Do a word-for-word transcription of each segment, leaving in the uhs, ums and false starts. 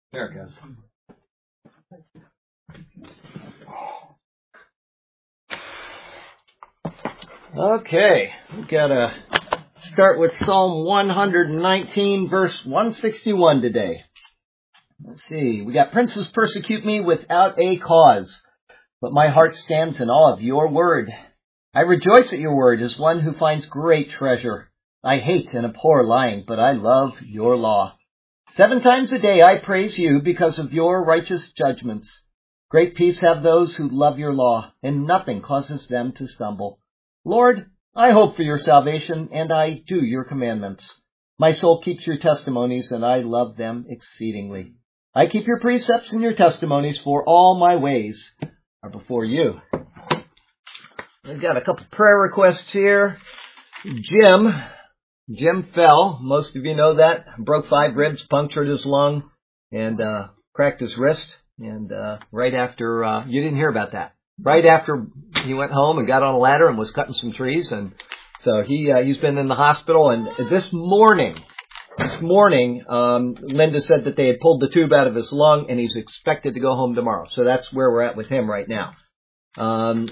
There it goes. Okay, we've got to start with Psalm one nineteen, verse one sixty-one today. Let's see, we got princes persecute me without a cause, but my heart stands in awe of your word. I rejoice at your word as one who finds great treasure. I hate and abhor lying, but I love your law. Seven times a day I praise you because of your righteous judgments. Great peace have those who love your law, and nothing causes them to stumble. Lord, I hope for your salvation, and I do your commandments. My soul keeps your testimonies, and I love them exceedingly. I keep your precepts and your testimonies, for all my ways are before you. We've got a couple prayer requests here. Jim, Jim fell. Most of you know that. Broke five ribs, punctured his lung, and uh, cracked his wrist. And uh, right after, uh, you didn't hear about that. Right after he went home and got on a ladder and was cutting some trees. And so he, uh, he's been in the hospital. And this morning, this morning, um, Linda said that they had pulled the tube out of his lung, and he's expected to go home tomorrow. So that's where we're at with him right now. Um,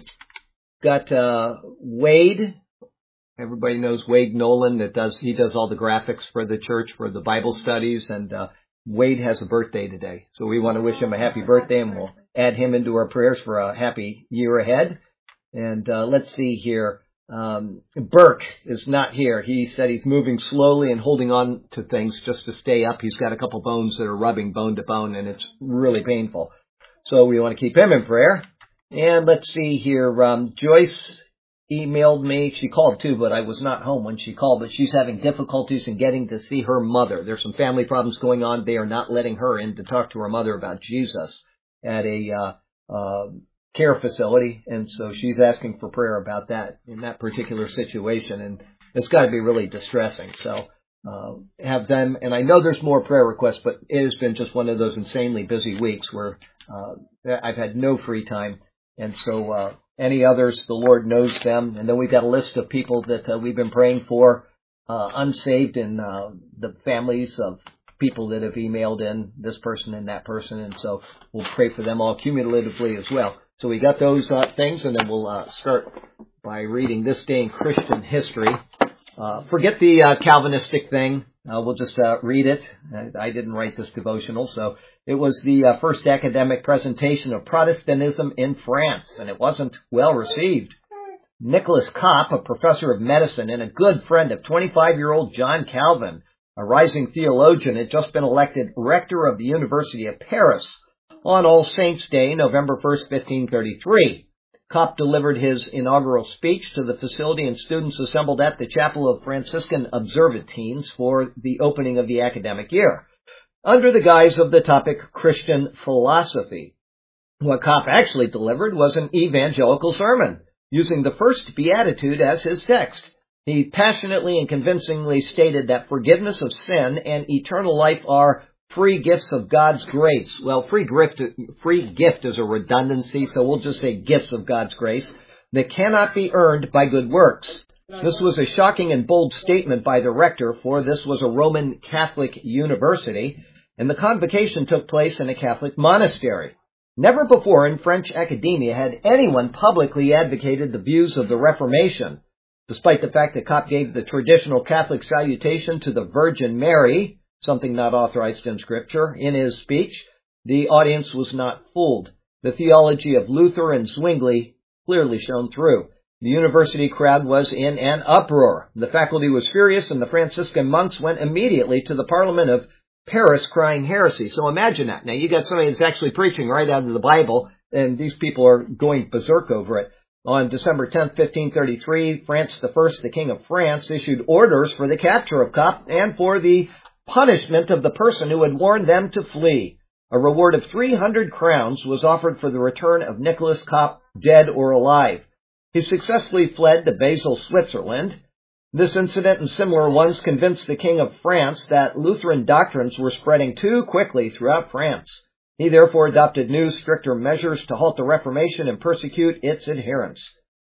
got uh, Wade. Everybody knows Wade Nolan. That does he does all the graphics for the church for the Bible studies, and uh, Wade has a birthday today, so we want to wish him a happy birthday, and we'll add him into our prayers for a happy year ahead. And uh, let's see here. Um, Burke is not here. He said he's moving slowly and holding on to things just to stay up. He's got a couple bones that are rubbing bone to bone, and it's really painful. So we want to keep him in prayer. And let's see here. Um, Joyce emailed me. She called too, but I was not home when she called. But she's having difficulties in getting to see her mother. There's some family problems going on. They are not letting her in to talk to her mother about Jesus at a uh, uh, care facility. And so she's asking for prayer about that in that particular situation. And it's got to be really distressing. So uh, have them. And I know there's more prayer requests, but it has been just one of those insanely busy weeks where uh, I've had no free time. And so uh, any others, the Lord knows them. And then we've got a list of people that uh, we've been praying for, uh, unsaved, and uh, the families of people that have emailed in, this person and that person. And so we'll pray for them all cumulatively as well. So we got those uh, things, and then we'll uh, start by reading This Day in Christian History. Uh, forget the uh, Calvinistic thing. Uh, we'll just uh, read it. I, I didn't write this devotional, so it was the uh, first academic presentation of Protestantism in France, and it wasn't well received. Nicholas Kopp, a professor of medicine and a good friend of twenty-five-year-old John Calvin, a rising theologian, had just been elected rector of the University of Paris on All Saints' Day, November first, fifteen thirty-three. Kopp delivered his inaugural speech to the facility, and students assembled at the Chapel of Franciscan Observantines for the opening of the academic year, under the guise of the topic Christian philosophy. What Kopp actually delivered was an evangelical sermon, using the first beatitude as his text. He passionately and convincingly stated that forgiveness of sin and eternal life are free gifts of God's grace. Well, free gift, free gift is a redundancy, so we'll just say gifts of God's grace that cannot be earned by good works. This was a shocking and bold statement by the rector, for this was a Roman Catholic university, and the convocation took place in a Catholic monastery. Never before in French academia had anyone publicly advocated the views of the Reformation. Despite the fact that Kopp gave the traditional Catholic salutation to the Virgin Mary, something not authorized in Scripture, in his speech, the audience was not fooled. The theology of Luther and Zwingli clearly shone through. The university crowd was in an uproar. The faculty was furious, and the Franciscan monks went immediately to the Parliament of Paris crying heresy. So imagine that. Now, you got somebody that's actually preaching right out of the Bible, and these people are going berserk over it. On December tenth, fifteen thirty-three, Francis the First, the King of France, issued orders for the capture of Kopp and for the punishment of the person who had warned them to flee. A reward of three hundred crowns was offered for the return of Nicholas Kopp, dead or alive. He successfully fled to Basel, Switzerland. This incident and similar ones convinced the King of France that Lutheran doctrines were spreading too quickly throughout France. He therefore adopted new, stricter measures to halt the Reformation and persecute its adherents.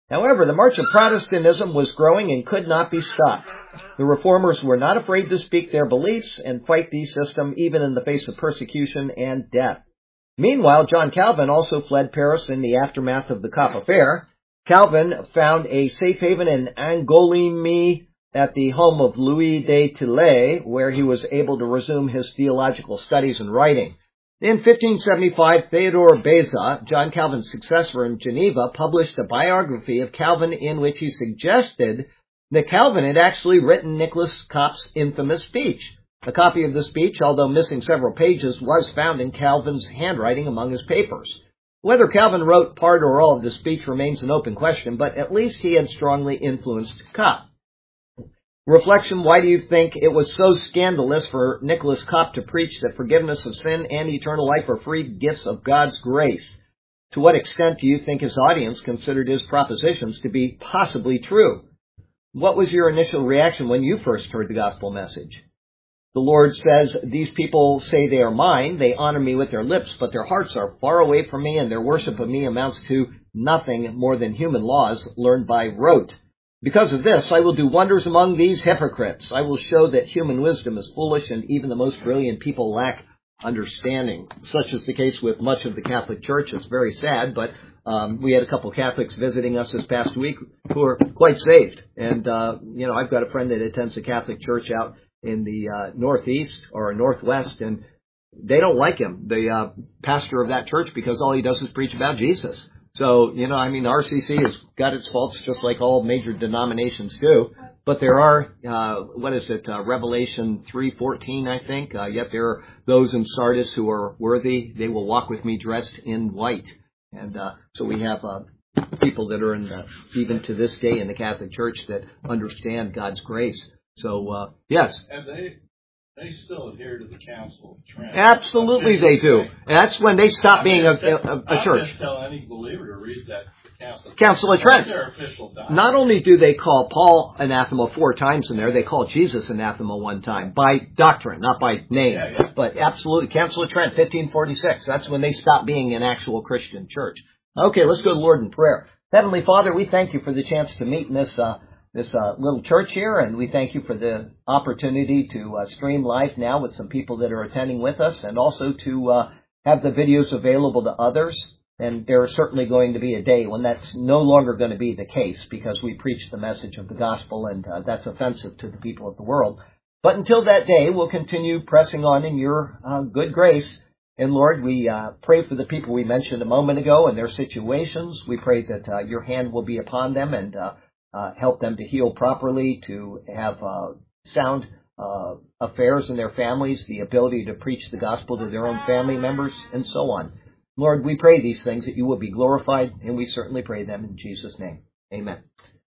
However, the march of Protestantism was growing and could not be stopped. The reformers were not afraid to speak their beliefs and fight the system even in the face of persecution and death. Meanwhile, John Calvin also fled Paris in the aftermath of the Cop affair. Calvin found a safe haven in Angoulême at the home of Louis de Tillet, where he was able to resume his theological studies and writing. In fifteen seventy-five, Theodore Beza, John Calvin's successor in Geneva, published a biography of Calvin in which he suggested that Calvin had actually written Nicholas Cop's infamous speech. A copy of the speech, although missing several pages, was found in Calvin's handwriting among his papers. Whether Calvin wrote part or all of the speech remains an open question, but at least he had strongly influenced Cop. Reflection, why do you think it was so scandalous for Nicholas Cop to preach that forgiveness of sin and eternal life are free gifts of God's grace? To what extent do you think his audience considered his propositions to be possibly true? What was your initial reaction when you first heard the gospel message? The Lord says, these people say they are mine, they honor me with their lips, but their hearts are far away from me, and their worship of me amounts to nothing more than human laws learned by rote. Because of this, I will do wonders among these hypocrites. I will show that human wisdom is foolish, and even the most brilliant people lack understanding. Such is the case with much of the Catholic Church. It's very sad, but um, we had a couple Catholics visiting us this past week who are quite saved. And, uh, you know, I've got a friend that attends a Catholic church out in the uh, Northeast or Northwest, and they don't like him, the uh, pastor of that church, because all he does is preach about Jesus. So, you know, I mean, R C C has got its faults just like all major denominations do. But there are, uh, what is it, uh, Revelation three fourteen, I think. Uh, yet there are those in Sardis who are worthy. They will walk with me dressed in white. And uh, so we have uh, people that are in the, even to this day in the Catholic Church that understand God's grace. So, uh, yes. And they they still adhere to the Council of Trent. Absolutely they do. That's when they stop being a, a, a church. I just tell any believer to read that Council of Trent. Council of Trent. Their official document. Not only do they call Paul anathema four times in there, they call Jesus anathema one time. By doctrine, not by name. Yeah, yeah. But absolutely, Council of Trent, fifteen forty-six. That's when they stop being an actual Christian church. Okay, let's go to the Lord in prayer. Heavenly Father, we thank you for the chance to meet in this uh, this uh, little church here, and we thank you for the opportunity to uh, stream live now with some people that are attending with us, and also to uh, have the videos available to others. And there is certainly going to be a day when that's no longer going to be the case, because we preach the message of the gospel, and uh, that's offensive to the people of the world. But until that day, we'll continue pressing on in your uh, good grace. And Lord, we uh, pray for the people we mentioned a moment ago and their situations. We pray that uh, your hand will be upon them and uh, uh, help them to heal properly, to have uh, sound uh, affairs in their families, the ability to preach the gospel to their own family members, and so on. Lord, we pray these things that you will be glorified, and we certainly pray them in Jesus' name. Amen.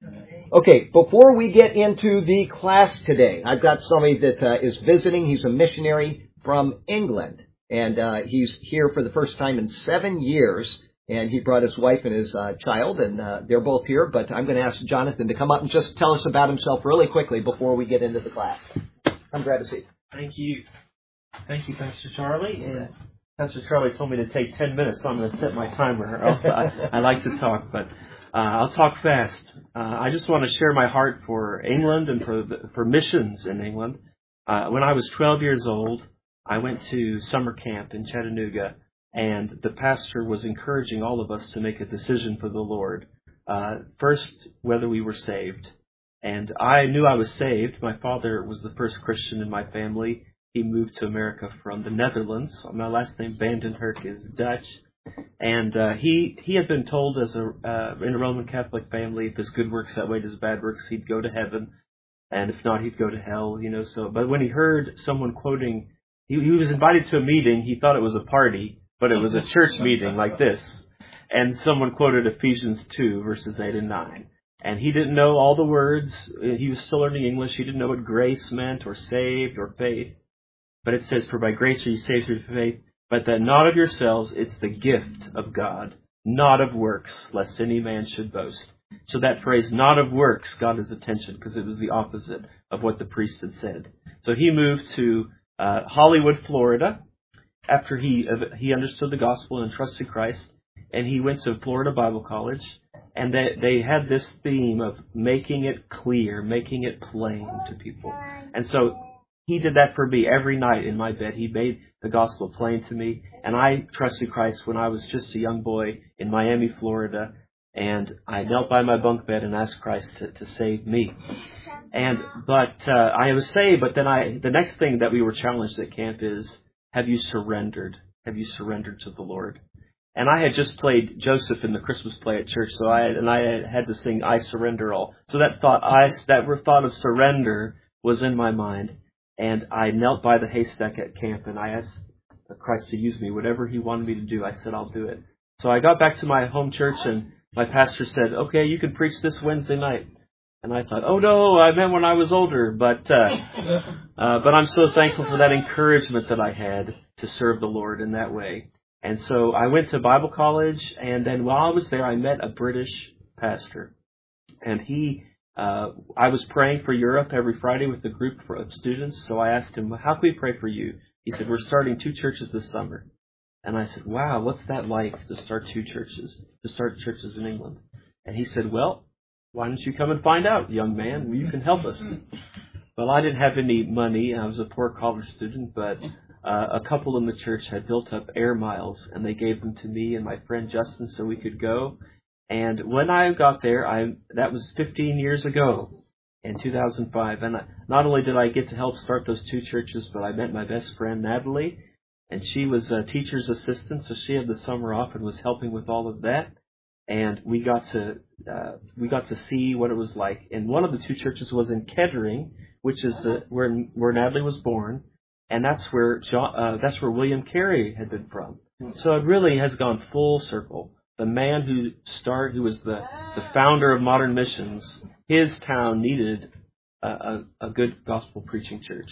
Okay, before we get into the class today, I've got somebody that uh, is visiting. He's a missionary from England, and uh, he's here for the first time in seven years, and he brought his wife and his uh, child, and uh, they're both here, but I'm going to ask Jonathan to come up and just tell us about himself really quickly before we get into the class. I'm glad to see you. Thank you. Thank you, Pastor Charlie. And Pastor Charlie told me to take ten minutes, so I'm going to set my timer, or else I, I like to talk, but uh, I'll talk fast. Uh, I just want to share my heart for England and for the, for missions in England. Uh, when I was twelve years old, I went to summer camp in Chattanooga, and the pastor was encouraging all of us to make a decision for the Lord. Uh, first, whether we were saved. And I knew I was saved. My father was the first Christian in my family. He moved to America from the Netherlands. My last name, Vandenherk, is Dutch. And uh, he he had been told as a uh, in a Roman Catholic family, if his good works outweighed his bad works, he'd go to heaven. And if not, he'd go to hell, you know. So, but when he heard someone quoting, he, he was invited to a meeting. He thought it was a party, but it was a church meeting like this. And someone quoted Ephesians two, verses eight and nine. And he didn't know all the words. He was still learning English. He didn't know what grace meant, or saved, or faith. But it says, for by grace are you saved through faith, but that not of yourselves, it's the gift of God, not of works, lest any man should boast. So that phrase, not of works, got his attention, because it was the opposite of what the priest had said. So he moved to uh, Hollywood, Florida, after he uh, he understood the gospel and trusted Christ, and he went to Florida Bible College, And they, they had this theme of making it clear, making it plain to people. And so he did that for me every night in my bed. He made the gospel plain to me. And I trusted Christ when I was just a young boy in Miami, Florida. And I knelt by my bunk bed and asked Christ to, to save me. And but uh, I was saved, but then I the next thing that we were challenged at camp is, have you surrendered? Have you surrendered to the Lord? And I had just played Joseph in the Christmas play at church, so I and I had to sing "I Surrender All." So that thought, I that thought of surrender was in my mind, and I knelt by the haystack at camp, and I asked Christ to use me, whatever He wanted me to do. I said, I'll do it. So I got back to my home church, and my pastor said, "Okay, you can preach this Wednesday night." And I thought, oh no, I meant when I was older. But uh, uh, but I'm so thankful for that encouragement that I had to serve the Lord in that way. And so I went to Bible college, and then while I was there, I met a British pastor. And he, uh, I was praying for Europe every Friday with a group of students. So I asked him, how can we pray for you? He said, we're starting two churches this summer. And I said, wow, what's that like to start two churches, to start churches in England? And he said, well, why don't you come and find out, young man? You can help us. Well, I didn't have any money. I was a poor college student, but uh, a couple in the church had built up air miles, and they gave them to me and my friend Justin so we could go. And when I got there, I that was fifteen years ago, in two thousand five. And I, not only did I get to help start those two churches, but I met my best friend, Natalie, and she was a teacher's assistant, so she had the summer off and was helping with all of that. And we got to uh, we got to see what it was like. And one of the two churches was in Kettering, which is the where where Natalie was born, and that's where John, uh, that's where William Carey had been from. So it really has gone full circle. The man who started, who was the, the founder of modern missions, his town needed a, a, a good gospel preaching church.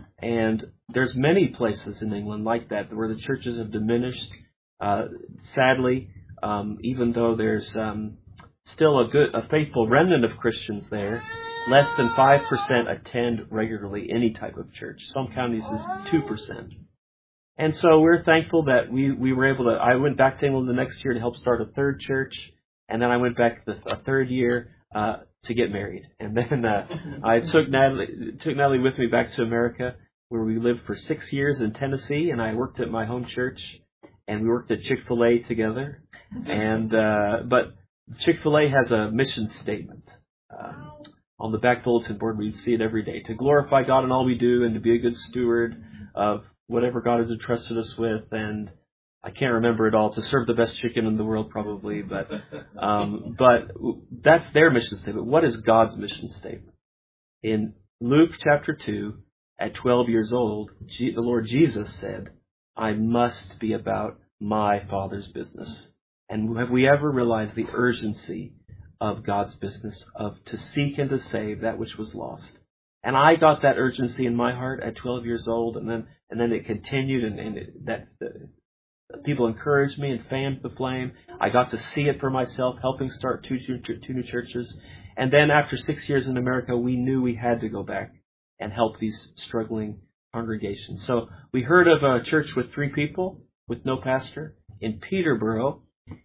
And there's many places in England like that where the churches have diminished, uh, sadly. Um, even though there's um, still a good, a faithful remnant of Christians there, less than five percent attend regularly any type of church. Some counties is two percent. And so we're thankful that we, we were able to, I went back to England the next year to help start a third church, and then I went back the a third year uh, to get married. And then uh, I took Natalie, took Natalie with me back to America, where we lived for six years in Tennessee, and I worked at my home church, and we worked at Chick-fil-A together. And uh, but Chick-fil-A has a mission statement um, on the back bulletin board. We see it every day: to glorify God in all we do, and to be a good steward of whatever God has entrusted us with. And I can't remember it all. To serve the best chicken in the world, probably. But um, but that's their mission statement. What is God's mission statement? In Luke chapter two, at twelve years old, the Lord Jesus said, "I must be about my Father's business." And have we ever realized the urgency of God's business of to seek and to save that which was lost? And I got that urgency in my heart at twelve years old, and then and then it continued, and, and it, that uh, people encouraged me and fanned the flame. I got to see it for myself, helping start two, two, two new churches. And then after six years in America, we knew we had to go back and help these struggling congregations. So we heard of a church with three people, with no pastor, in Peterborough.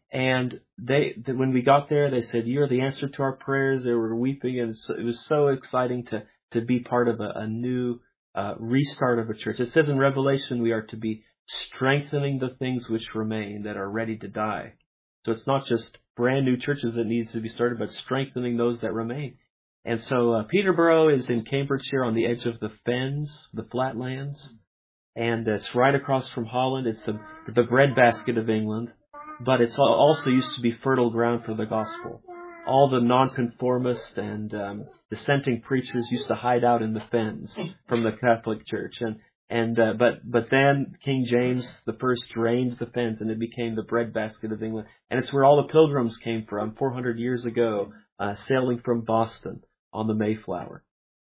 And they, when we got there, they said, "You're the answer to our prayers." They were weeping, and it was so exciting to, to be part of a, a new uh, restart of a church. It says in Revelation we are to be strengthening the things which remain that are ready to die. So it's not just brand new churches that need to be started, but strengthening those that remain. And so uh, Peterborough is in Cambridgeshire on the edge of the fens, the flatlands, and it's right across from Holland. It's the, the breadbasket of England. But it's also used to be fertile ground for the gospel. All the nonconformists and um, dissenting preachers used to hide out in the fens from the Catholic Church. And and uh, but but then King James the First drained the fens, and it became the breadbasket of England. And it's where all the pilgrims came from four hundred years ago, uh, sailing from Boston on the Mayflower.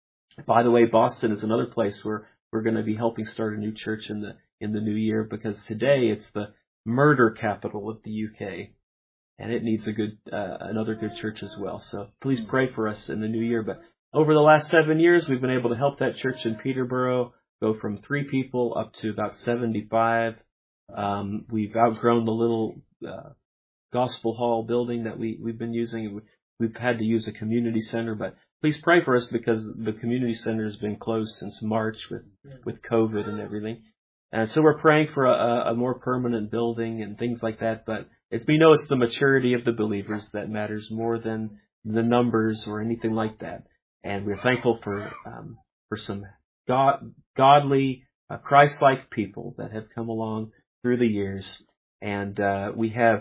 By the way, Boston is another place where we're going to be helping start a new church in the in the new year, because today it's the murder capital of the U K, and it needs a good uh, another good church as well. So please pray for us in the new year. But over the last seven years, we've been able to help that church in Peterborough go from three people up to about seventy-five. Um, we've outgrown the little uh, Gospel Hall building that we, we've been using. We've had to use a community center, but please pray for us because the community center has been closed since March with, with COVID and everything. And so we're praying for a, a more permanent building and things like that. But it's, we know it's the maturity of the believers that matters more than the numbers or anything like that. And we're thankful for um, for some God, godly, uh, Christ-like people that have come along through the years. And uh, we have,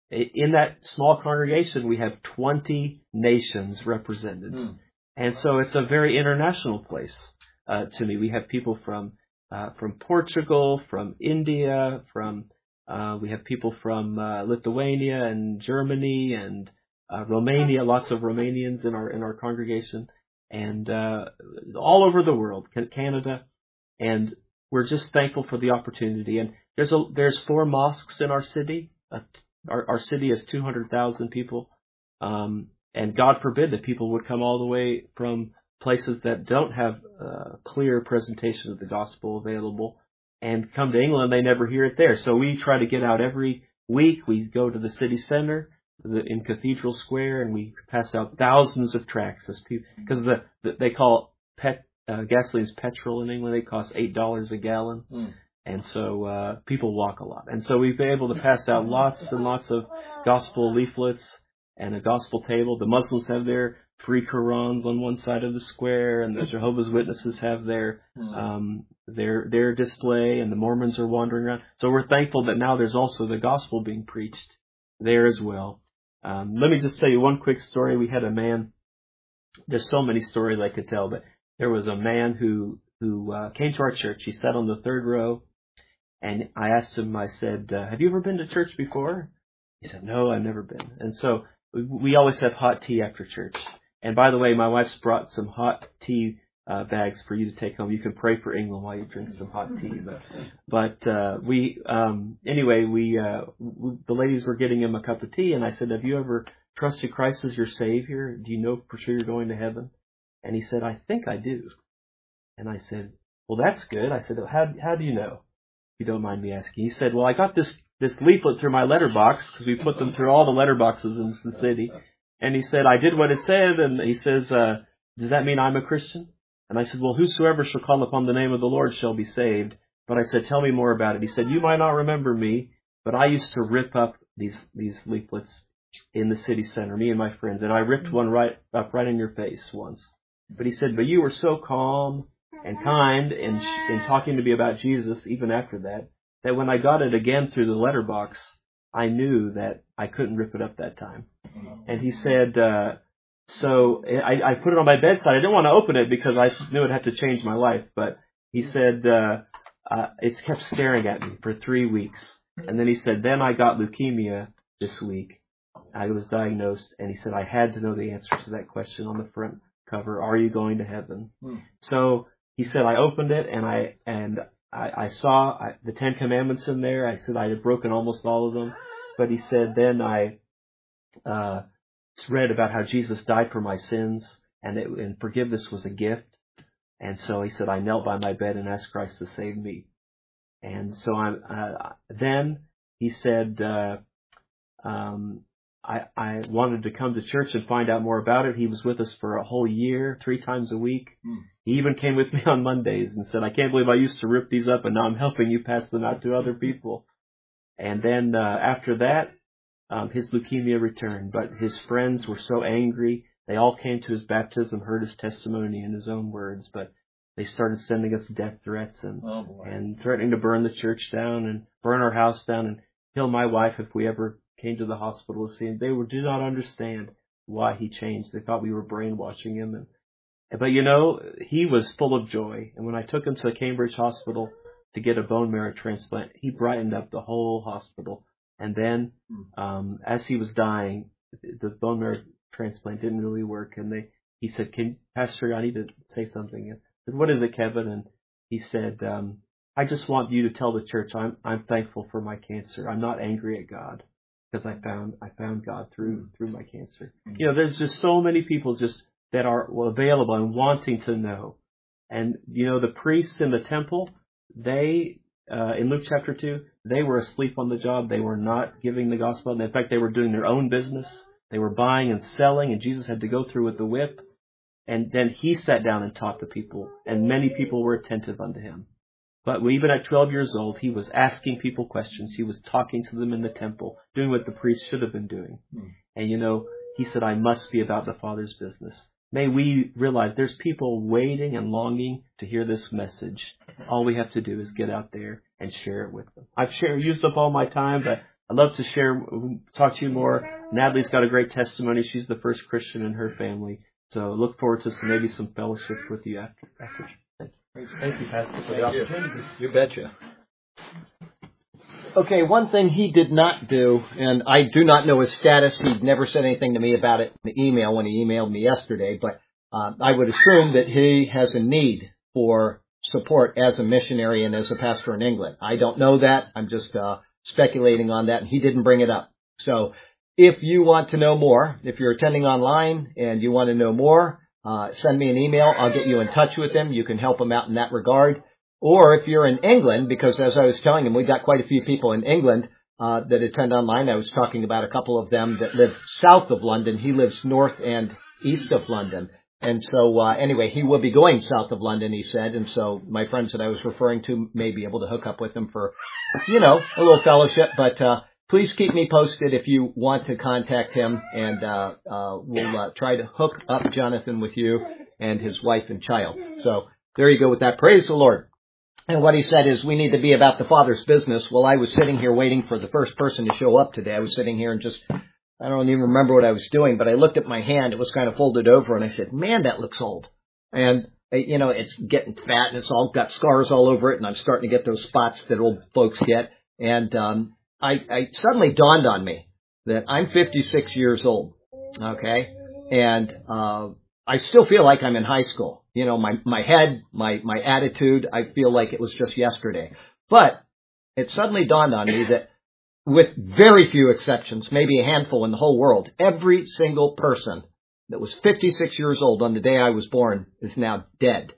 in that small congregation, we have twenty nations represented. Mm. And so it's a very international place uh, to me. We have people from uh, from Portugal, from India, from uh, we have people from uh, Lithuania and Germany and uh, Romania. Lots of Romanians in our in our congregation, and uh, all over the world, Canada, and we're just thankful for the opportunity. And there's a there's four mosques in our city. Uh, our our city has two hundred thousand people, um, and God forbid that people would come all the way from places that don't have uh, clear presentation of the gospel available and come to England. They never hear it there. So we try to get out every week. We go to the city center the, in Cathedral Square, and we pass out thousands of tracts as people, because the, the they call pet uh, gasoline's petrol in England. It costs eight dollars a gallon. Mm. And so uh, people walk a lot. And so we've been able to pass out lots and lots of gospel leaflets and a gospel table. The Muslims have their free Qurans on one side of the square, and the Jehovah's Witnesses have their um, their their display, and the Mormons are wandering around. So we're thankful that now there's also the gospel being preached there as well. Um, let me just tell you one quick story. We had a man. There's so many stories I could tell, but there was a man who who uh, came to our church. He sat on the third row. And I asked him, I said, uh, have you ever been to church before? He said, no, I've never been. And so we, we always have hot tea after church. And by the way, my wife's brought some hot tea uh, bags for you to take home. You can pray for England while you drink some hot tea. But, but uh, we, um, anyway, we, uh, we, the ladies were getting him a cup of tea. And I said, have you ever trusted Christ as your Savior? Do you know for sure you're going to heaven? And he said, I think I do. And I said, well, that's good. I said, how, how do you know? If you don't mind me asking. He said, well, I got this, this leaflet through my letterbox, because we put them through all the letterboxes in the city. And he said, I did what it said. And he says, uh, does that mean I'm a Christian? And I said, well, whosoever shall call upon the name of the Lord shall be saved. But I said, tell me more about it. He said, you might not remember me, but I used to rip up these, these leaflets in the city center, me and my friends. And I ripped one right up right in your face once. But he said, but you were so calm and kind in, in talking to me about Jesus even after that, that when I got it again through the letterbox, I knew that I couldn't rip it up that time. And he said, uh, so I, I put it on my bedside. I didn't want to open it because I knew it had to change my life. But he said, uh, uh, it's kept staring at me for three weeks. And then he said, then I got leukemia this week. I was diagnosed. And he said, I had to know the answer to that question on the front cover. Are you going to heaven? Hmm. So he said, I opened it and I and I, I saw I, the Ten Commandments in there. I said I had broken almost all of them. But he said, then I uh, read about how Jesus died for my sins, and, it, and forgiveness was a gift. And so he said, I knelt by my bed and asked Christ to save me. And so I'm, uh, then he said, uh, um, I, I wanted to come to church and find out more about it. He was with us for a whole year, three times a week. Mm. He even came with me on Mondays and said, I can't believe I used to rip these up and now I'm helping you pass them out to other people. And then uh, after that, um, his leukemia returned. But his friends were so angry. They all came to his baptism, heard his testimony in his own words, but they started sending us death threats and, oh, and threatening to burn the church down and burn our house down and kill my wife if we ever came to the hospital to see him. They were, did not understand why he changed. They thought we were brainwashing him. And, but you know, he was full of joy. And when I took him to the Cambridge Hospital to get a bone marrow transplant, he brightened up the whole hospital. And then, um, as he was dying, the bone marrow transplant didn't really work. And they, he said, "Can Pastor, I need to say something." I said, "What is it, Kevin?" And he said, um, "I just want you to tell the church I'm I'm thankful for my cancer. I'm not angry at God." Because I found I found God through through my cancer. Mm-hmm. You know, there's just so many people just that are available and wanting to know. And you know, the priests in the temple, they uh, in Luke chapter two, they were asleep on the job. They were not giving the gospel. In fact, they were doing their own business. They were buying and selling, and Jesus had to go through with the whip. And then he sat down and taught the people, and many people were attentive unto him. But even at twelve years old, he was asking people questions. He was talking to them in the temple, doing what the priests should have been doing. Mm. And, you know, he said, I must be about the Father's business. May we realize there's people waiting and longing to hear this message. All we have to do is get out there and share it with them. I've shared, used up all my time, but I'd love to share, talk to you more. Natalie's got a great testimony. She's the first Christian in her family. So look forward to some, maybe some fellowship with you after. after. Thank you. Thank you, Pastor, for the opportunity. You betcha. Okay, one thing he did not do, and I do not know his status. He never said anything to me about it in the email when he emailed me yesterday, but uh, I would assume that he has a need for support as a missionary and as a pastor in England. I don't know that. I'm just uh, speculating on that, and he didn't bring it up. So if you want to know more, if you're attending online and you want to know more, uh, send me an email. I'll get you in touch with him. You can help him out in that regard. Or if you're in England, because as I was telling him, we've got quite a few people in England uh, that attend online. I was talking about a couple of them that live south of London. He lives north and east of London. And so uh, anyway, he will be going south of London, he said. And so my friends that I was referring to may be able to hook up with him for, you know, a little fellowship. But uh, please keep me posted if you want to contact him. And uh, uh, we'll uh, try to hook up Jonathan with you and his wife and child. So there you go with that. Praise the Lord. And what he said is we need to be about the Father's business. Well, I was sitting here waiting for the first person to show up today. I was sitting here and just, I don't even remember what I was doing, but I looked at my hand. It was kind of folded over, and I said, man, that looks old. And, you know, it's getting fat, and it's all got scars all over it, and I'm starting to get those spots that old folks get. And um, I, I suddenly dawned on me that I'm fifty-six years old, okay? And uh, I still feel like I'm in high school. You know, my, my head, my, my attitude, I feel like it was just yesterday. But it suddenly dawned on me that with very few exceptions, maybe a handful in the whole world, every single person that was fifty-six years old on the day I was born is now dead.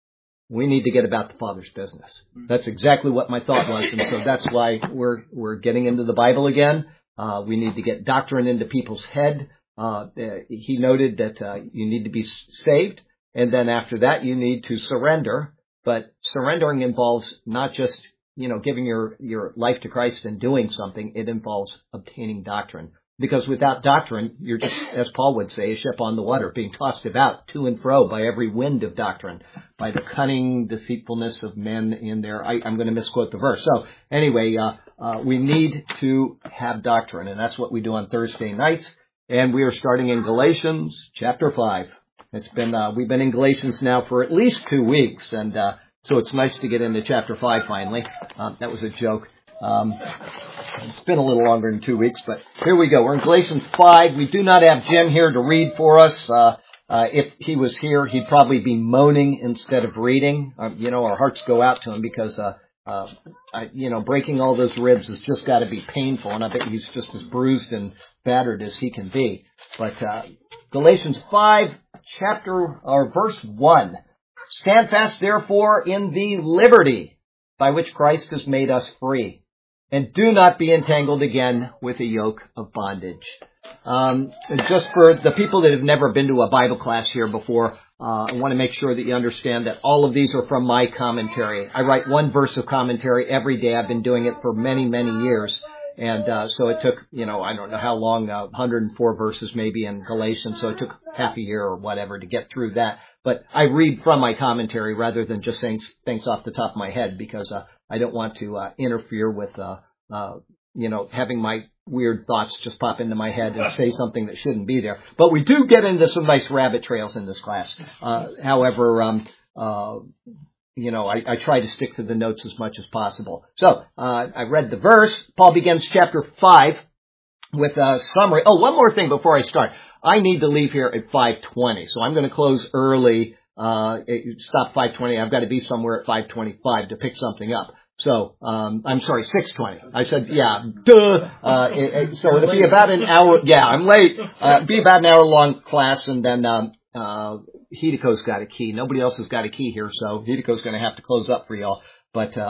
We need to get about the Father's business. That's exactly what my thought was. And so that's why we're, we're getting into the Bible again. Uh, we need to get doctrine into people's head. Uh, he noted that uh, you need to be saved. And then after that, you need to surrender. But surrendering involves not just, you know, giving your, your life to Christ and doing something. It involves obtaining doctrine. Because without doctrine, you're just, as Paul would say, a ship on the water, being tossed about to and fro by every wind of doctrine, by the cunning deceitfulness of men in there. I, I'm going to misquote the verse. So anyway, uh, uh, we need to have doctrine. And that's what we do on Thursday nights. And we are starting in Galatians chapter five. It's been, uh, we've been in Galatians now for at least two weeks, and uh, so it's nice to get into chapter five finally. Um, that was a joke. Um, it's been a little longer than two weeks, but here we go. We're in Galatians five. We do not have Jim here to read for us. Uh, uh, if he was here, he'd probably be moaning instead of reading. Uh, you know, our hearts go out to him because, uh, uh, I, you know, breaking all those ribs has just got to be painful, and I bet he's just as bruised and battered as he can be. But uh, Galatians five. Chapter or verse one. Stand fast, therefore, in the liberty by which Christ has made us free, and do not be entangled again with a yoke of bondage. Um, just for the people that have never been to a Bible class here before, uh, I want to make sure that you understand that all of these are from my commentary. I write one verse of commentary every day. I've been doing it for many, many years. And uh, so it took, you know, I don't know how long, uh, one hundred four verses maybe in Galatians, so it took half a year or whatever to get through that. But I read from my commentary rather than just saying things off the top of my head because uh, I don't want to uh, interfere with, uh, uh, you know, having my weird thoughts just pop into my head and say something that shouldn't be there. But we do get into some nice rabbit trails in this class. Uh, however, um, uh, You know, I, I try to stick to the notes as much as possible. So, uh, I read the verse. Paul begins chapter five with a summary. Oh, one more thing before I start. I need to leave here at five twenty, so I'm going to close early, uh, stop five twenty. I've got to be somewhere at five twenty-five to pick something up. So, um, I'm sorry, six twenty. I said, yeah, duh. Uh, it, it, so it'll be about an hour. Yeah, I'm late. Uh, be about an hour long class, and then, um, uh, Hidiko's got a key. Nobody else has got a key here, so Hidiko's going to have to close up for y'all. But uh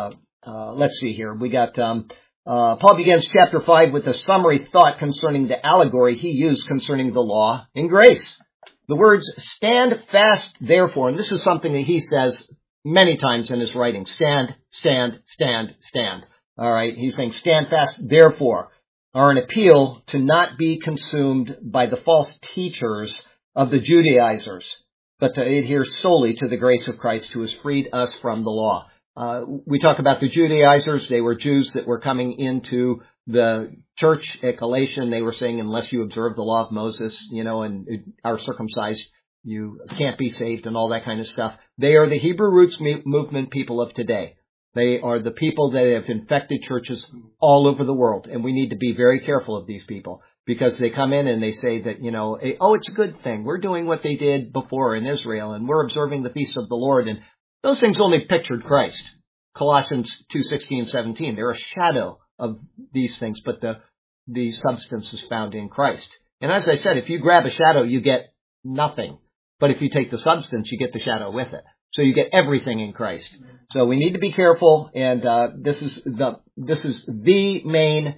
uh, let's see here. We got, um, uh, Paul begins chapter five with a summary thought concerning the allegory he used concerning the law and grace. The words, stand fast, therefore, and this is something that he says many times in his writing. Stand, stand, stand, stand. All right. He's saying, stand fast, therefore, are an appeal to not be consumed by the false teachers of the Judaizers, but to adhere solely to the grace of Christ who has freed us from the law. Uh, we talk about the Judaizers. They were Jews that were coming into the church at Galatian. They were saying, unless you observe the law of Moses, you know, and are circumcised, you can't be saved and all that kind of stuff. They are the Hebrew roots movement people of today. They are the people that have infected churches all over the world. And we need to be very careful of these people because they come in and they say that, you know, oh, it's a good thing. We're doing what they did before in Israel and we're observing the feasts of the Lord. And those things only pictured Christ. Colossians two sixteen, seventeen. They're a shadow of these things, but the, the substance is found in Christ. And as I said, if you grab a shadow, you get nothing. But if you take the substance, you get the shadow with it. So you get everything in Christ. So we need to be careful, and uh, this is the this is the main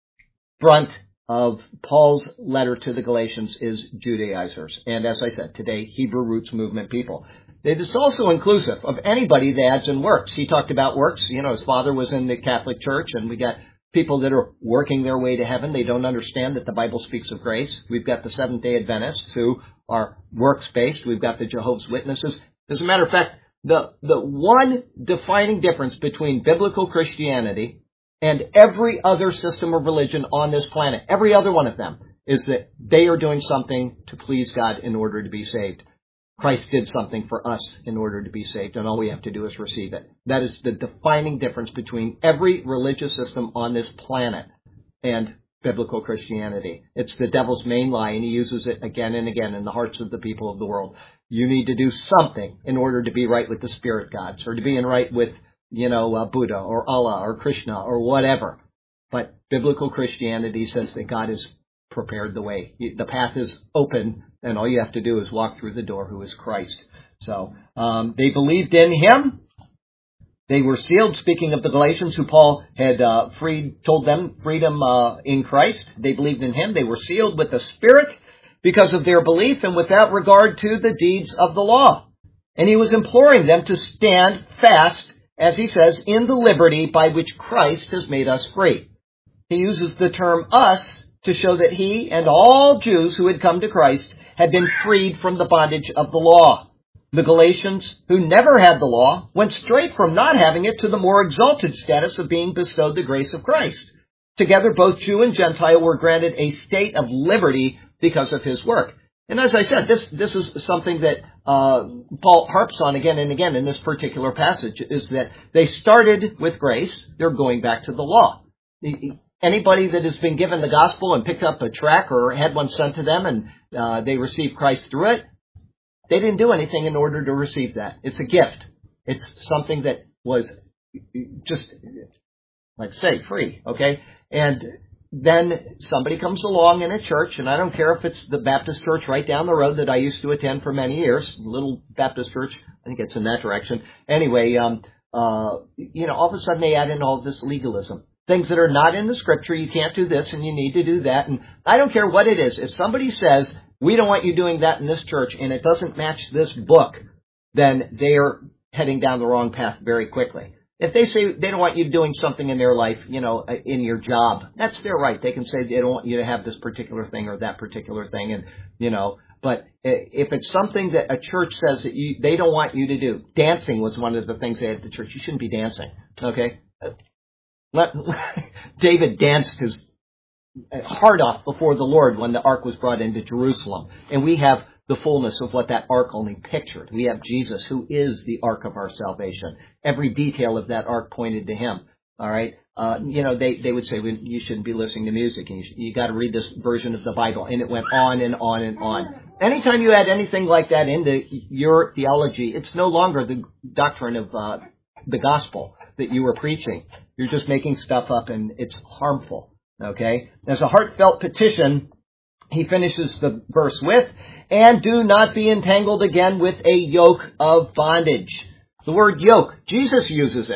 brunt of Paul's letter to the Galatians is Judaizers. And as I said, today, Hebrew roots movement people. It is also inclusive of anybody that adds in works. He talked about works. You know, his father was in the Catholic Church, and we got people that are working their way to heaven. They don't understand that the Bible speaks of grace. We've got the Seventh-day Adventists who are works-based. We've got the Jehovah's Witnesses. As a matter of fact, the, the one defining difference between biblical Christianity and every other system of religion on this planet, every other one of them, is that they are doing something to please God in order to be saved. Christ did something for us in order to be saved, and all we have to do is receive it. That is the defining difference between every religious system on this planet and biblical Christianity. It's the devil's main lie, and he uses it again and again in the hearts of the people of the world. You need to do something in order to be right with the spirit gods, or to be in right with, you know, uh, Buddha or Allah or Krishna or whatever. But biblical Christianity says that God has prepared the way. The path is open, and all you have to do is walk through the door, who is Christ. So um, they believed in him. They were sealed, speaking of the Galatians, who Paul had uh, freed, told them freedom uh, in Christ. They believed in him. They were sealed with the Spirit because of their belief and without regard to the deeds of the law. And he was imploring them to stand fast, as he says, in the liberty by which Christ has made us free. He uses the term us to show that he and all Jews who had come to Christ had been freed from the bondage of the law. The Galatians, who never had the law, went straight from not having it to the more exalted status of being bestowed the grace of Christ. Together, both Jew and Gentile were granted a state of liberty because of his work. And as I said, this this is something that uh, Paul harps on again and again in this particular passage, is that they started with grace. They're going back to the law. Anybody that has been given the gospel and picked up a tract or had one sent to them and uh, they received Christ through it, they didn't do anything in order to receive that. It's a gift. It's something that was just, like say, free, okay? And then somebody comes along in a church, and I don't care if it's the Baptist church right down the road that I used to attend for many years, little Baptist church, I think it's in that direction. Anyway, um, uh, you know, all of a sudden they add in all this legalism. Things that are not in the Scripture, you can't do this and you need to do that. And I don't care what it is. If somebody says, we don't want you doing that in this church, and it doesn't match this book, then they are heading down the wrong path very quickly. If they say they don't want you doing something in their life, you know, in your job, that's their right. They can say they don't want you to have this particular thing or that particular thing, and, you know, but if it's something that a church says that you, they don't want you to do, dancing was one of the things they had at the church. You shouldn't be dancing, okay? Let, David danced his heart off before the Lord when the ark was brought into Jerusalem. And we have the fullness of what that ark only pictured. We have Jesus, who is the ark of our salvation. Every detail of that ark pointed to him. All right. Uh, you know, they, they would say, well, you shouldn't be listening to music, and you, you got to read this version of the Bible. And it went on and on and on. Anytime you add anything like that into your theology, it's no longer the doctrine of uh, the gospel that you were preaching. You're just making stuff up, and it's harmful. Okay? As a heartfelt petition, he finishes the verse with, and do not be entangled again with a yoke of bondage. The word yoke, Jesus uses it.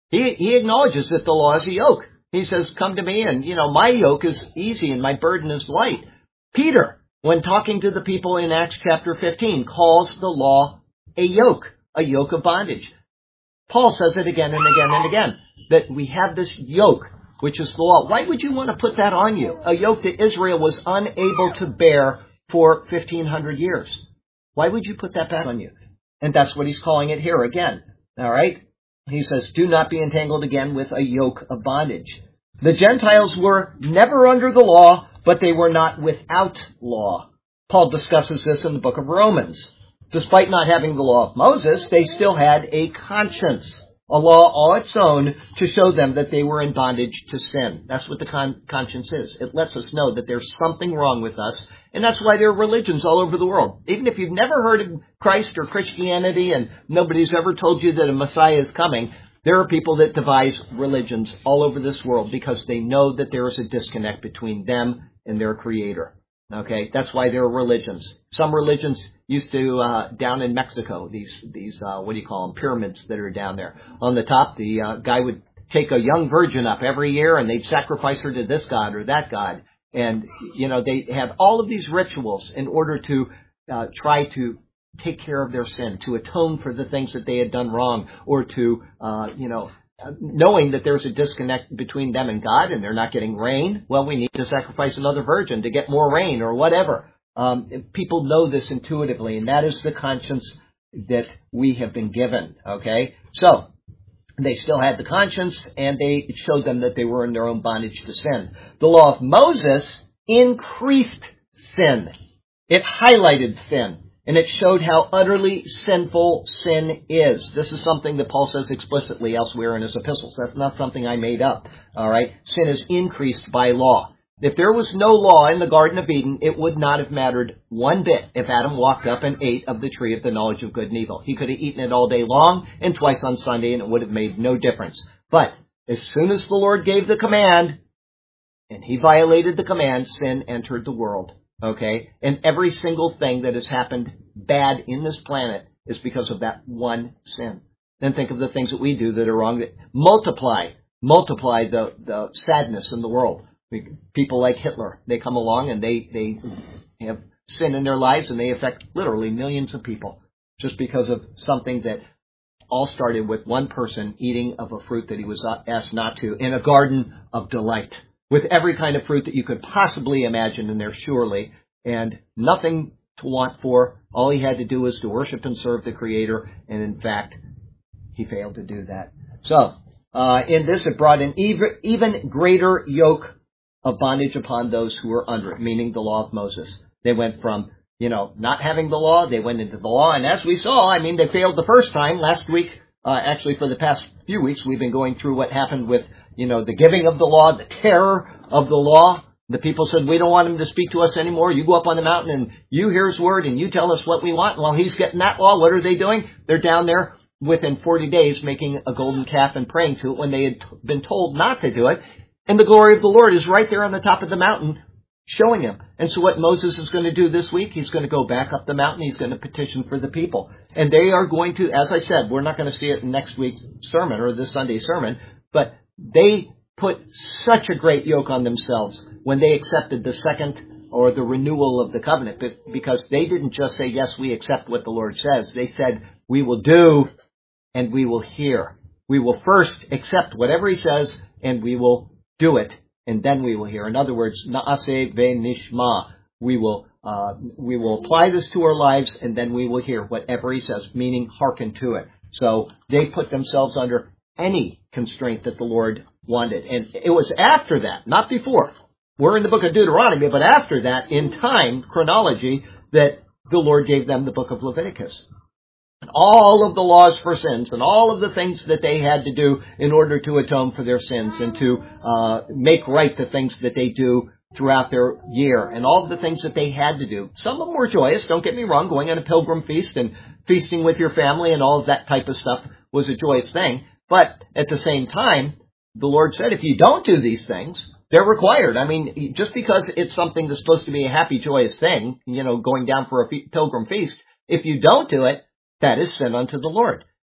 He, he acknowledges that the law is a yoke. He says, come to me and, you know, my yoke is easy and my burden is light. Peter, when talking to the people in Acts chapter fifteen, calls the law a yoke, a yoke of bondage. Paul says it again and again and again, that we have this yoke, which is the law. Why would you want to put that on you? A yoke that Israel was unable to bear for fifteen hundred years. Why would you put that back on you? And that's what he's calling it here again. All right? He says, do not be entangled again with a yoke of bondage. The Gentiles were never under the law, but they were not without law. Paul discusses this in the book of Romans. Despite not having the law of Moses, they still had a conscience, a law all its own to show them that they were in bondage to sin. That's what the con- conscience is. It lets us know that there's something wrong with us, and that's why there are religions all over the world. Even if you've never heard of Christ or Christianity and nobody's ever told you that a Messiah is coming, there are people that devise religions all over this world because they know that there is a disconnect between them and their Creator. Okay, that's why there are religions. Some religions used to, uh, down in Mexico, these, these, uh, what do you call them, pyramids that are down there. On the top, the uh, guy would take a young virgin up every year and they'd sacrifice her to this god or that god. And, you know, they have all of these rituals in order to uh, try to take care of their sin, to atone for the things that they had done wrong, or to, uh, you know, knowing that there's a disconnect between them and God and they're not getting rain. Well, we need to sacrifice another virgin to get more rain or whatever. Um, people know this intuitively, and that is the conscience that we have been given. Okay? So, they still had the conscience, and they it showed them that they were in their own bondage to sin. The law of Moses increased sin. It highlighted sin. And it showed how utterly sinful sin is. This is something that Paul says explicitly elsewhere in his epistles. That's not something I made up. All right? Sin is increased by law. If there was no law in the Garden of Eden, it would not have mattered one bit if Adam walked up and ate of the tree of the knowledge of good and evil. He could have eaten it all day long and twice on Sunday, and it would have made no difference. But as soon as the Lord gave the command, and he violated the command, sin entered the world. Okay? And every single thing that has happened bad in this planet is because of that one sin. Then think of the things that we do that are wrong, that multiply, multiply the, the sadness in the world. People like Hitler, they come along and they, they have sin in their lives and they affect literally millions of people just because of something that all started with one person eating of a fruit that he was asked not to in a garden of delight, with every kind of fruit that you could possibly imagine in there, surely, and nothing to want for. All he had to do was to worship and serve the Creator, and in fact, he failed to do that. So, uh, in this, it brought an even, even greater yoke of bondage upon those who were under it, meaning the law of Moses. They went from, you know, not having the law, they went into the law, and as we saw, I mean, they failed the first time. Last week, uh, actually for the past few weeks, we've been going through what happened with, you know, the giving of the law, the terror of the law. The people said, we don't want him to speak to us anymore. You go up on the mountain and you hear his word and you tell us what we want. Well, he's getting that law. What are they doing? They're down there within forty days making a golden calf and praying to it when they had been told not to do it. And the glory of the Lord is right there on the top of the mountain showing him. And so what Moses is going to do this week, he's going to go back up the mountain. He's going to petition for the people. And they are going to, as I said, we're not going to see it in next week's sermon or this Sunday's sermon, but they put such a great yoke on themselves when they accepted the second or the renewal of the covenant, because they didn't just say, yes, we accept what the Lord says. They said, we will do and we will hear. We will first accept whatever he says and we will do it, and then we will hear. In other words, na'aseh ve'nishma. We will, uh, we will apply this to our lives and then we will hear whatever he says, meaning hearken to it. So they put themselves under any constraint that the Lord wanted. And it was after that, not before. We're in the book of Deuteronomy, but after that, in time, chronology, that the Lord gave them the book of Leviticus. And all of the laws for sins and all of the things that they had to do in order to atone for their sins and to uh, make right the things that they do throughout their year and all of the things that they had to do. Some of them were joyous, don't get me wrong. Going on a pilgrim feast and feasting with your family and all of that type of stuff was a joyous thing. But at the same time, the Lord said, if you don't do these things, they're required. I mean, just because it's something that's supposed to be a happy, joyous thing, you know, going down for a pilgrim feast, if you don't do it, that is sin unto the Lord.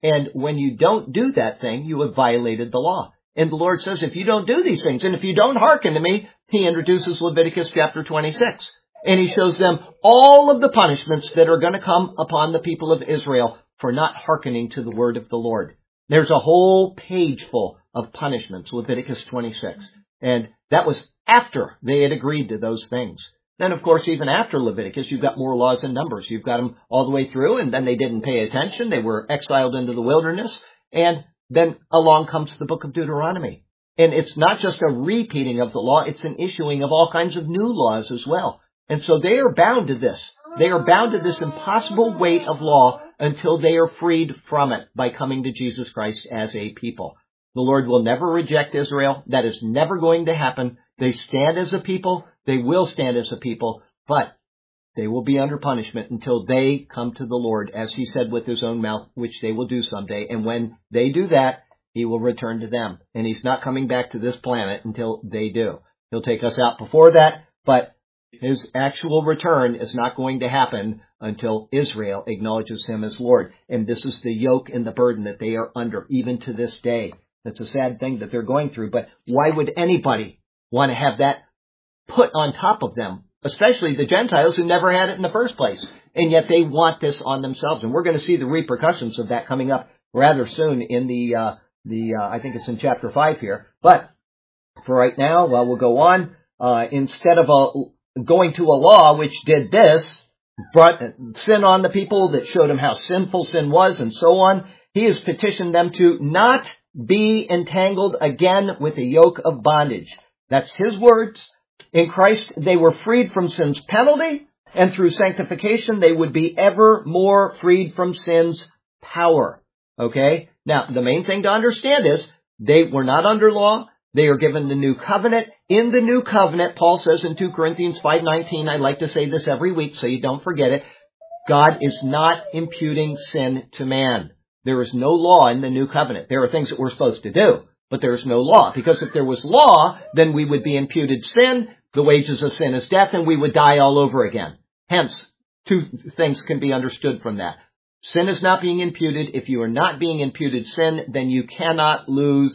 And when you don't do that thing, you have violated the law. And the Lord says, if you don't do these things, and if you don't hearken to me, he introduces Leviticus chapter twenty-six. And he shows them all of the punishments that are going to come upon the people of Israel for not hearkening to the word of the Lord. There's a whole page full of punishments, Leviticus twenty-six. And that was after they had agreed to those things. Then, of course, even after Leviticus, you've got more laws and numbers. You've got them all the way through, and then they didn't pay attention. They were exiled into the wilderness. And then along comes the book of Deuteronomy. And it's not just a repeating of the law, it's an issuing of all kinds of new laws as well. And so they are bound to this. They are bound to this impossible weight of law until they are freed from it by coming to Jesus Christ as a people. The Lord will never reject Israel. That is never going to happen. They stand as a people. They will stand as a people, but they will be under punishment until they come to the Lord, as he said with his own mouth, which they will do someday. And when they do that, he will return to them. And he's not coming back to this planet until they do. He'll take us out before that, but his actual return is not going to happen until Israel acknowledges him as Lord. And this is the yoke and the burden that they are under, even to this day. That's a sad thing that they're going through. But why would anybody want to have that put on top of them, especially the Gentiles who never had it in the first place? And yet they want this on themselves. And we're going to see the repercussions of that coming up rather soon in the, uh, the uh, I think it's in chapter five here. But for right now, well, we'll go on. Uh, instead of a, going to a law which did this, brought sin on the people, that showed them how sinful sin was and so on, he has petitioned them to not be entangled again with a yoke of bondage. That's his words. In Christ, they were freed from sin's penalty, and through sanctification, they would be ever more freed from sin's power. Okay? Now, the main thing to understand is they were not under law. They are given the new covenant. In the new covenant, Paul says in two Corinthians five nineteen, I like to say this every week so you don't forget it, God is not imputing sin to man. There is no law in the new covenant. There are things that we're supposed to do, but there is no law. Because if there was law, then we would be imputed sin. The wages of sin is death, and we would die all over again. Hence, two things can be understood from that. Sin is not being imputed. If you are not being imputed sin, then you cannot lose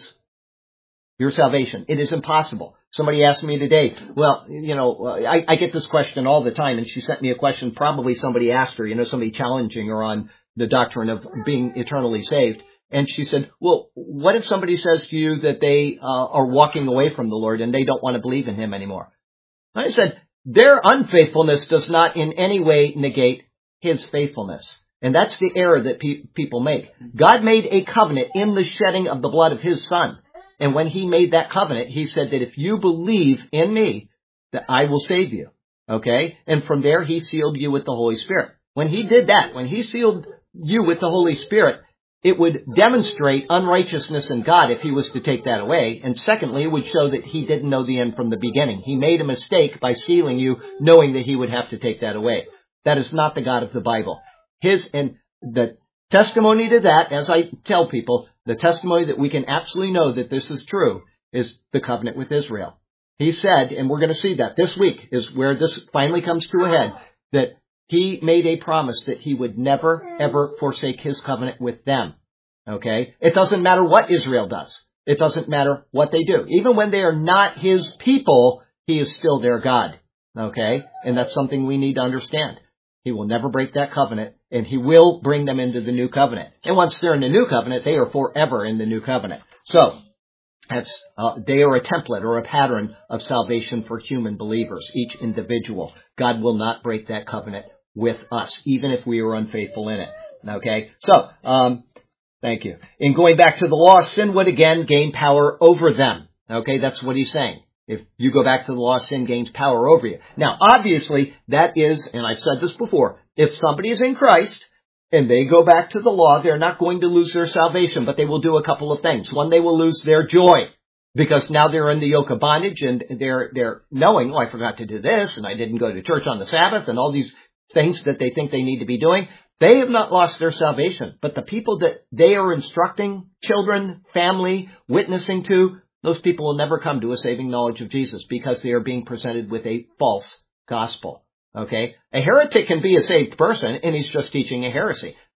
your salvation. It is impossible. Somebody asked me today, well, you know, I, I get this question all the time, and she sent me a question, probably somebody asked her, you know, somebody challenging her on the doctrine of being eternally saved. And she said, well, what if somebody says to you that they uh, are walking away from the Lord and they don't want to believe in him anymore? And I said, their unfaithfulness does not in any way negate his faithfulness. And that's the error that pe- people make. God made a covenant in the shedding of the blood of his son. And when he made that covenant, he said that if you believe in me, that I will save you. Okay? And from there, he sealed you with the Holy Spirit. When he did that, when he sealed you with the Holy Spirit, it would demonstrate unrighteousness in God if he was to take that away. And secondly, it would show that he didn't know the end from the beginning. He made a mistake by sealing you, knowing that he would have to take that away. That is not the God of the Bible. His, and the testimony to that, as I tell people, the testimony that we can absolutely know that this is true is the covenant with Israel. He said, and we're going to see that this week is where this finally comes to a head, that he made a promise that he would never, ever forsake his covenant with them. Okay? It doesn't matter what Israel does. It doesn't matter what they do. Even when they are not his people, he is still their God. Okay? And that's something we need to understand. He will never break that covenant, and he will bring them into the new covenant. And once they're in the new covenant, they are forever in the new covenant. So, that's, uh, they are a template or a pattern of salvation for human believers, each individual. God will not break that covenant with us, even if we are unfaithful in it. Okay? So, um, thank you. In going back to the law, sin would again gain power over them. Okay? That's what he's saying. If you go back to the law, sin gains power over you. Now, obviously, that is, and I've said this before, if somebody is in Christ and they go back to the law, they're not going to lose their salvation, but they will do a couple of things. One, they will lose their joy because now they're in the yoke of bondage and they're, they're knowing, oh, I forgot to do this and I didn't go to church on the Sabbath and all these things that they think they need to be doing. They have not lost their salvation, but the people that they are instructing, children, family, witnessing to, those people will never come to a saving knowledge of Jesus because they are being presented with a false gospel. Okay? A heretic can be a saved person and he's just teaching a heresy.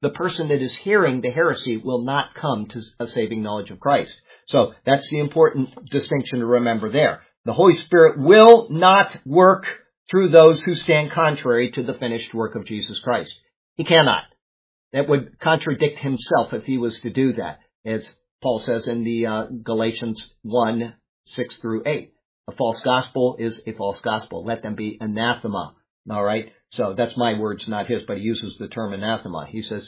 the person that is hearing the heresy will not come to a saving knowledge of Christ. So that's the important distinction to remember there. The Holy Spirit will not work through those who stand contrary to the finished work of Jesus Christ. He cannot. That would contradict himself if he was to do that, as Paul says in the uh, Galatians one, six through eight. A false gospel is a false gospel. Let them be anathema. All right? So that's my words, not his, but he uses the term anathema. He says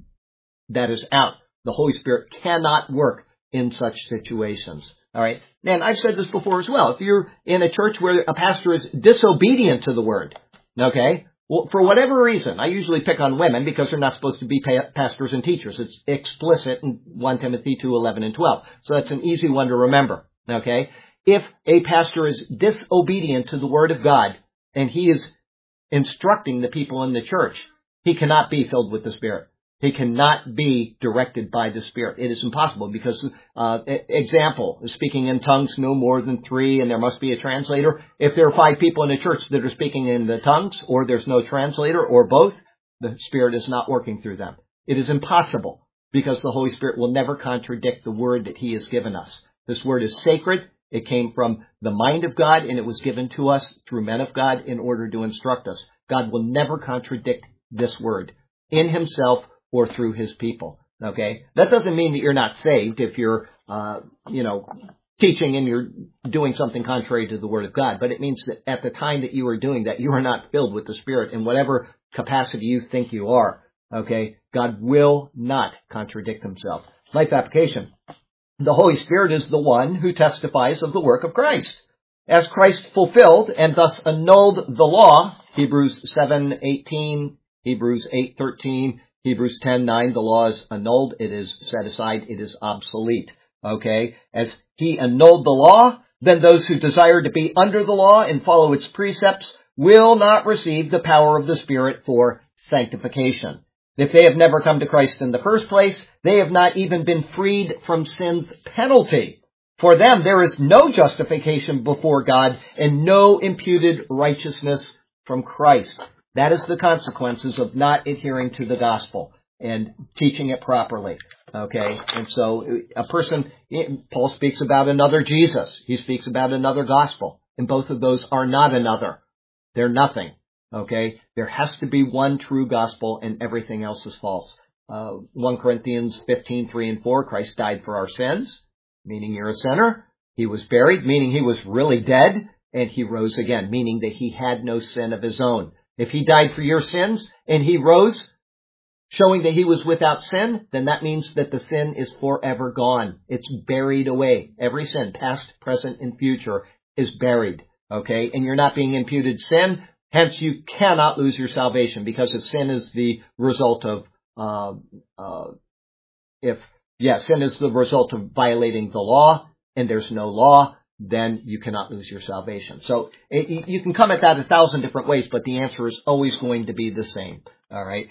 that is out. The Holy Spirit cannot work in such situations. All right? And I've said this before as well. If you're in a church where a pastor is disobedient to the word, okay, well, for whatever reason, I usually pick on women because they're not supposed to be pa- pastors and teachers. It's explicit in First Timothy two, eleven and twelve. So that's an easy one to remember. Okay? If a pastor is disobedient to the word of God and he is instructing the people in the church, he cannot be filled with the Spirit. He cannot be directed by the Spirit. It is impossible because, uh, example, speaking in tongues no more than three, and there must be a translator. If there are five people in a church that are speaking in the tongues, or there's no translator, or both, the Spirit is not working through them. It is impossible because the Holy Spirit will never contradict the word that He has given us. This word is sacred. It came from the mind of God, and it was given to us through men of God in order to instruct us. God will never contradict this word in Himself or through His people. Okay? That doesn't mean that you're not saved if you're, uh, you know, teaching and you're doing something contrary to the Word of God. But it means that at the time that you are doing that, you are not filled with the Spirit in whatever capacity you think you are. Okay? God will not contradict Himself. Life application. The Holy Spirit is the one who testifies of the work of Christ. As Christ fulfilled and thus annulled the law, Hebrews seven eighteen, Hebrews eight thirteen, Hebrews ten nine, the law is annulled, it is set aside, it is obsolete. Okay? As He annulled the law, then those who desire to be under the law and follow its precepts will not receive the power of the Spirit for sanctification. If they have never come to Christ in the first place, they have not even been freed from sin's penalty. For them, there is no justification before God and no imputed righteousness from Christ. That is the consequences of not adhering to the gospel and teaching it properly. Okay? And so a person, Paul speaks about another Jesus. He speaks about another gospel. And both of those are not another. They're nothing. Okay? There has to be one true gospel and everything else is false. Uh, First Corinthians fifteen, three and four, Christ died for our sins, meaning you're a sinner. He was buried, meaning He was really dead. And He rose again, meaning that He had no sin of His own. If He died for your sins and He rose, showing that He was without sin, then that means that the sin is forever gone. It's buried away. Every sin, past, present, and future, is buried. Okay? And you're not being imputed sin. Hence, you cannot lose your salvation, because if sin is the result of, uh, uh, if, yeah, sin is the result of violating the law, and there's no law, then you cannot lose your salvation. So it, you can come at that a thousand different ways, but the answer is always going to be the same. All right.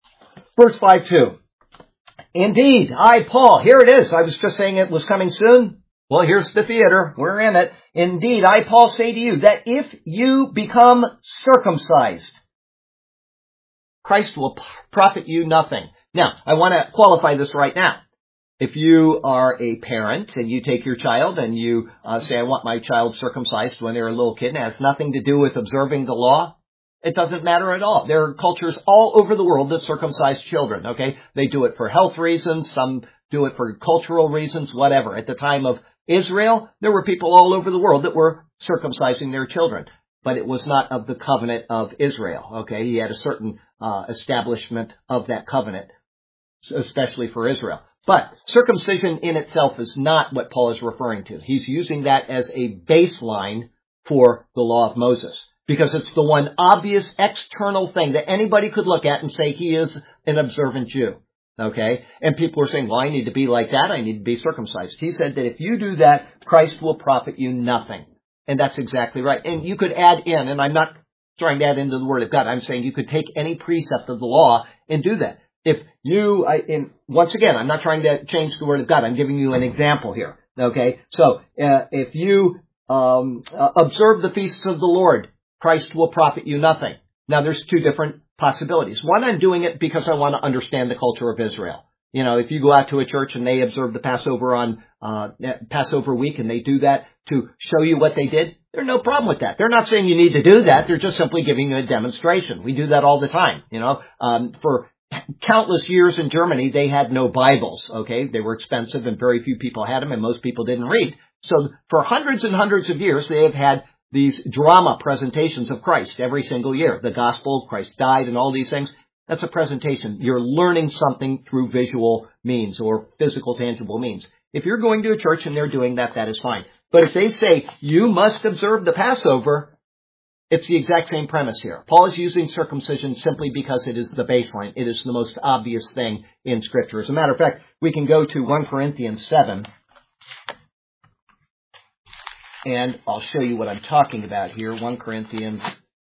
Verse five two. Indeed, I, Paul, here it is. I was just saying it was coming soon. Well, here's the theater. We're in it. Indeed, I, Paul, say to you that if you become circumcised, Christ will profit you nothing. Now, I want to qualify this right now. If you are a parent and you take your child and you uh, say, I want my child circumcised when they're a little kid, and it has nothing to do with observing the law, it doesn't matter at all. There are cultures all over the world that circumcise children, okay? They do it for health reasons. Some do it for cultural reasons, whatever. At the time of Israel, there were people all over the world that were circumcising their children. But it was not of the covenant of Israel, okay? He had a certain uh, establishment of that covenant, especially for Israel. But circumcision in itself is not what Paul is referring to. He's using that as a baseline for the law of Moses, because it's the one obvious external thing that anybody could look at and say he is an observant Jew. Okay? And people are saying, well, I need to be like that. I need to be circumcised. He said that if you do that, Christ will profit you nothing. And that's exactly right. And you could add in, and I'm not trying to add into the Word of God. I'm saying you could take any precept of the law and do that. If you, I, in, once again, I'm not trying to change the Word of God. I'm giving you an example here. Okay? So, uh, if you um, uh, observe the feasts of the Lord, Christ will profit you nothing. Now, there's two different possibilities. One, I'm doing it because I want to understand the culture of Israel. You know, if you go out to a church and they observe the Passover on uh Passover week and they do that to show you what they did, there's no problem with that. They're not saying you need to do that. They're just simply giving you a demonstration. We do that all the time. You know, um, for countless years in Germany, they had no Bibles. Okay, they were expensive and very few people had them, and most people didn't read. So for hundreds and hundreds of years, they have had these drama presentations of Christ every single year. The gospel, Christ died, and all these things. That's a presentation. You're learning something through visual means or physical, tangible means. If you're going to a church and they're doing that, that is fine. But if they say, you must observe the Passover, it's the exact same premise here. Paul is using circumcision simply because it is the baseline. It is the most obvious thing in Scripture. As a matter of fact, we can go to First Corinthians seven. And I'll show you what I'm talking about here. First Corinthians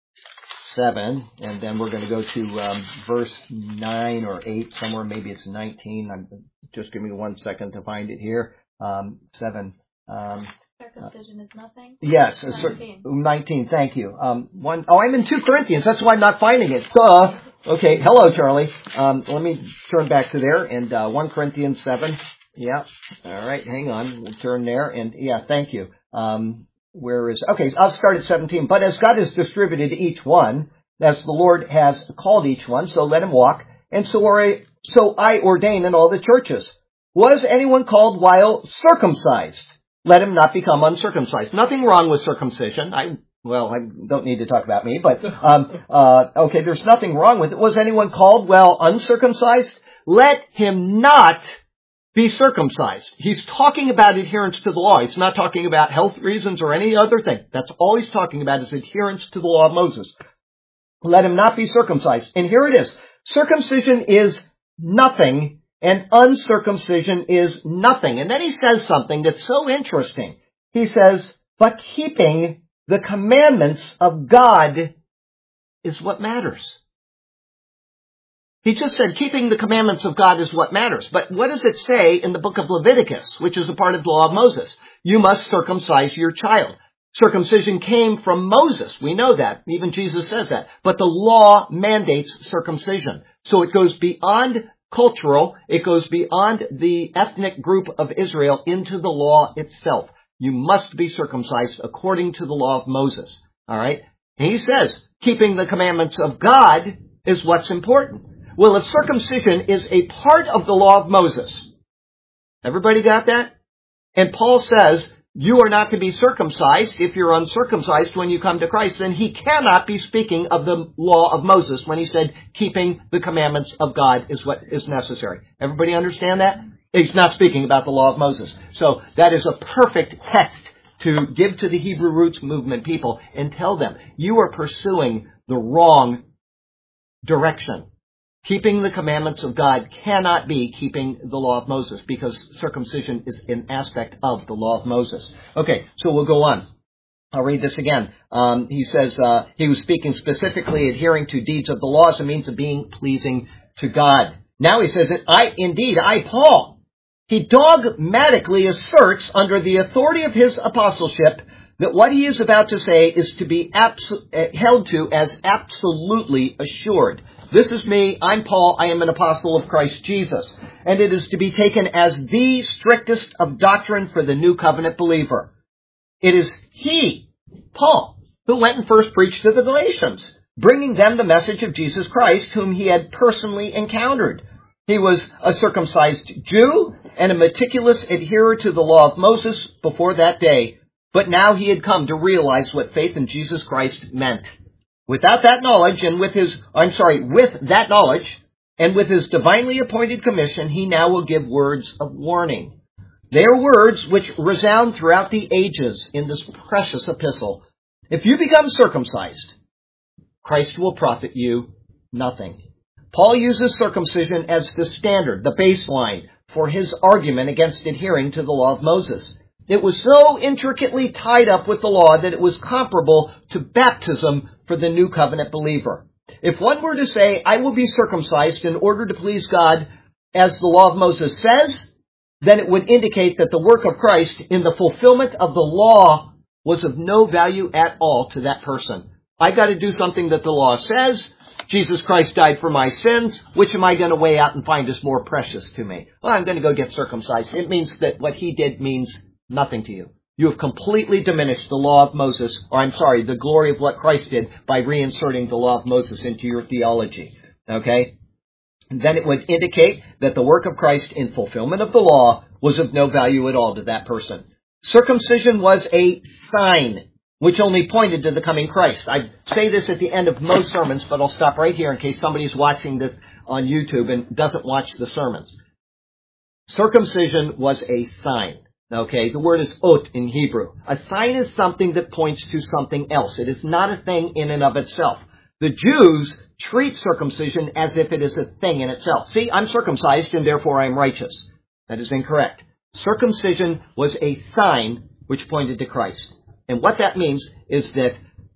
seven, and then we're going to go to um, verse nine or eight, somewhere, maybe it's nineteen. I'm, just give me one second to find it here. Um, seven. Um, Circumcision is nothing? Yes, nineteen. nineteen, thank you. Um, one, oh, I'm in Second Corinthians. That's why I'm not finding it. Duh. Okay, hello, Charlie. Um, let me turn back to there, and uh, First Corinthians seven. Yeah, all right, hang on. We'll turn there, and yeah, thank you. Um, where is, okay, I'll start at seventeen. But as God has distributed each one, as the Lord has called each one, so let him walk. And so, are I, so I ordain in all the churches. Was anyone called while circumcised? Let him not become uncircumcised. Nothing wrong with circumcision. I, well, I don't need to talk about me, but, um, uh, okay, there's nothing wrong with it. Was anyone called while uncircumcised? Let him not be circumcised. He's talking about adherence to the law. He's not talking about health reasons or any other thing. That's all he's talking about is adherence to the law of Moses. Let him not be circumcised. And here it is. Circumcision is nothing, and uncircumcision is nothing. And then he says something that's so interesting. He says, but keeping the commandments of God is what matters. He just said keeping the commandments of God is what matters. But what does it say in the book of Leviticus, which is a part of the law of Moses? You must circumcise your child. Circumcision came from Moses. We know that. Even Jesus says that. But the law mandates circumcision. So it goes beyond cultural. It goes beyond the ethnic group of Israel into the law itself. You must be circumcised according to the law of Moses. All right? And he says keeping the commandments of God is what's important. Well, if circumcision is a part of the law of Moses, everybody got that? And Paul says you are not to be circumcised if you're uncircumcised when you come to Christ, then he cannot be speaking of the law of Moses when he said keeping the commandments of God is what is necessary. Everybody understand that? He's not speaking about the law of Moses. So that is a perfect text to give to the Hebrew Roots Movement people and tell them you are pursuing the wrong direction. Keeping the commandments of God cannot be keeping the law of Moses because circumcision is an aspect of the law of Moses. Okay, so we'll go on. I'll read this again. Um, he says uh, he was speaking specifically adhering to deeds of the law as a means of being pleasing to God. Now he says, I indeed, I, Paul, he dogmatically asserts under the authority of his apostleship that what he is about to say is to be abso- held to as absolutely assured. This is me. I'm Paul. I am an apostle of Christ Jesus. And it is to be taken as the strictest of doctrine for the new covenant believer. It is he, Paul, who went and first preached to the Galatians, bringing them the message of Jesus Christ, whom he had personally encountered. He was a circumcised Jew and a meticulous adherer to the law of Moses before that day. But now he had come to realize what faith in Jesus Christ meant. Without that knowledge and with his, I'm sorry, with that knowledge and with his divinely appointed commission, he now will give words of warning. They are words which resound throughout the ages in this precious epistle. If you become circumcised, Christ will profit you nothing. Paul uses circumcision as the standard, the baseline for his argument against adhering to the law of Moses. It was so intricately tied up with the law that it was comparable to baptism for the new covenant believer. If one were to say, I will be circumcised in order to please God, as the law of Moses says, then it would indicate that the work of Christ in the fulfillment of the law was of no value at all to that person. I got to do something that the law says. Jesus Christ died for my sins. Which am I going to weigh out and find is more precious to me? Well, I'm going to go get circumcised. It means that what he did means nothing to you. You have completely diminished the law of Moses, or I'm sorry, the glory of what Christ did by reinserting the law of Moses into your theology. Okay? And then it would indicate that the work of Christ in fulfillment of the law was of no value at all to that person. Circumcision was a sign which only pointed to the coming Christ. I say this at the end of most sermons, but I'll stop right here in case somebody's watching this on YouTube and doesn't watch the sermons. Circumcision was a sign. Okay, the word is ot in Hebrew. A sign is something that points to something else. It is not a thing in and of itself. The Jews treat circumcision as if it is a thing in itself. See, I'm circumcised and therefore I'm righteous. That is incorrect. Circumcision was a sign which pointed to Christ. And what that means is that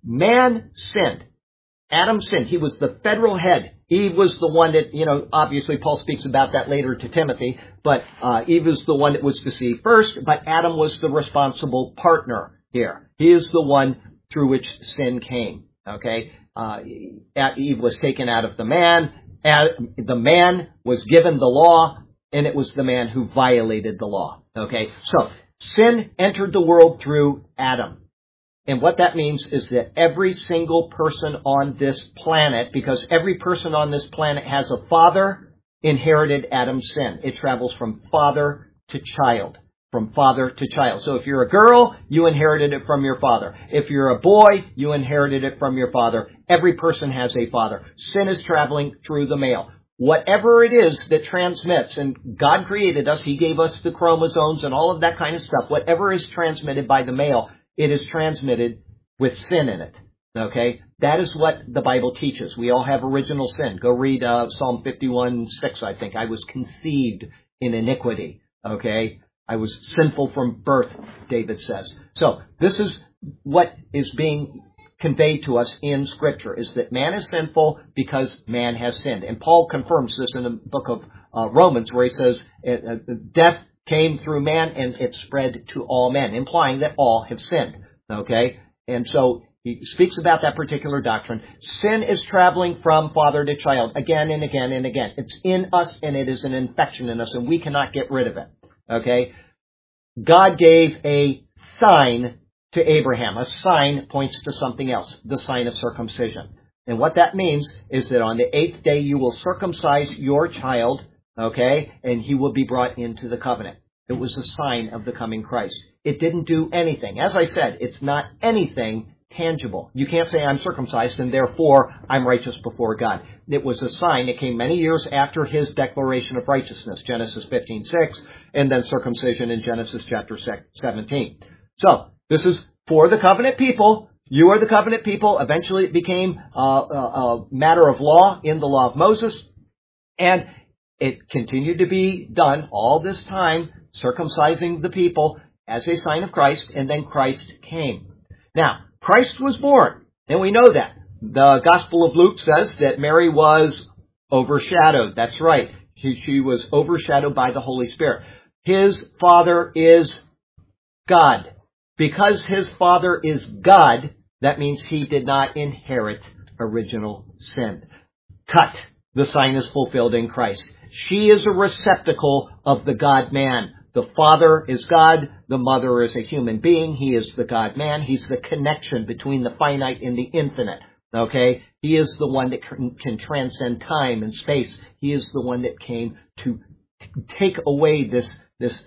man sinned. Adam sinned. He was the federal head. Eve was the one that, you know, obviously Paul speaks about that later to Timothy, but uh, Eve was the one that was deceived first, but Adam was the responsible partner here. He is the one through which sin came, okay? Uh, Eve was taken out of the man. The man was given the law, and it was the man who violated the law, okay? So, sin entered the world through Adam. And what that means is that every single person on this planet, because every person on this planet has a father, inherited Adam's sin. It travels from father to child. From father to child. So if you're a girl, you inherited it from your father. If you're a boy, you inherited it from your father. Every person has a father. Sin is traveling through the male. Whatever it is that transmits, and God created us, He gave us the chromosomes and all of that kind of stuff. Whatever is transmitted by the male, it is transmitted with sin in it. Okay? That is what the Bible teaches. We all have original sin. Go read uh, Psalm fifty-one six, I think. I was conceived in iniquity. Okay? I was sinful from birth, David says. So, this is what is being conveyed to us in Scripture, is that man is sinful because man has sinned. And Paul confirms this in the book of uh, Romans, where he says, uh, death came through man and it spread to all men, implying that all have sinned. Okay? And so he speaks about that particular doctrine. Sin is traveling from father to child again and again and again. It's in us and it is an infection in us and we cannot get rid of it. Okay? God gave a sign to Abraham. A sign points to something else, the sign of circumcision. And what that means is that on the eighth day you will circumcise your child, okay, and he will be brought into the covenant. It was a sign of the coming Christ. It didn't do anything. As I said, it's not anything tangible. You can't say I'm circumcised and therefore I'm righteous before God. It was a sign. It came many years after his declaration of righteousness, Genesis fifteen six, and then circumcision in Genesis chapter seventeen. So, this is for the covenant people. You are the covenant people. Eventually it became uh, a, a matter of law in the law of Moses. And it continued to be done all this time, circumcising the people as a sign of Christ, and then Christ came. Now, Christ was born, and we know that. The Gospel of Luke says that Mary was overshadowed. That's right. She, she was overshadowed by the Holy Spirit. His Father is God. Because his Father is God, that means he did not inherit original sin. Cut. The sign is fulfilled in Christ. She is a receptacle of the God-man. The Father is God. The Mother is a human being. He is the God-man. He's the connection between the finite and the infinite. Okay? He is the one that can, can transcend time and space. He is the one that came to take away this, this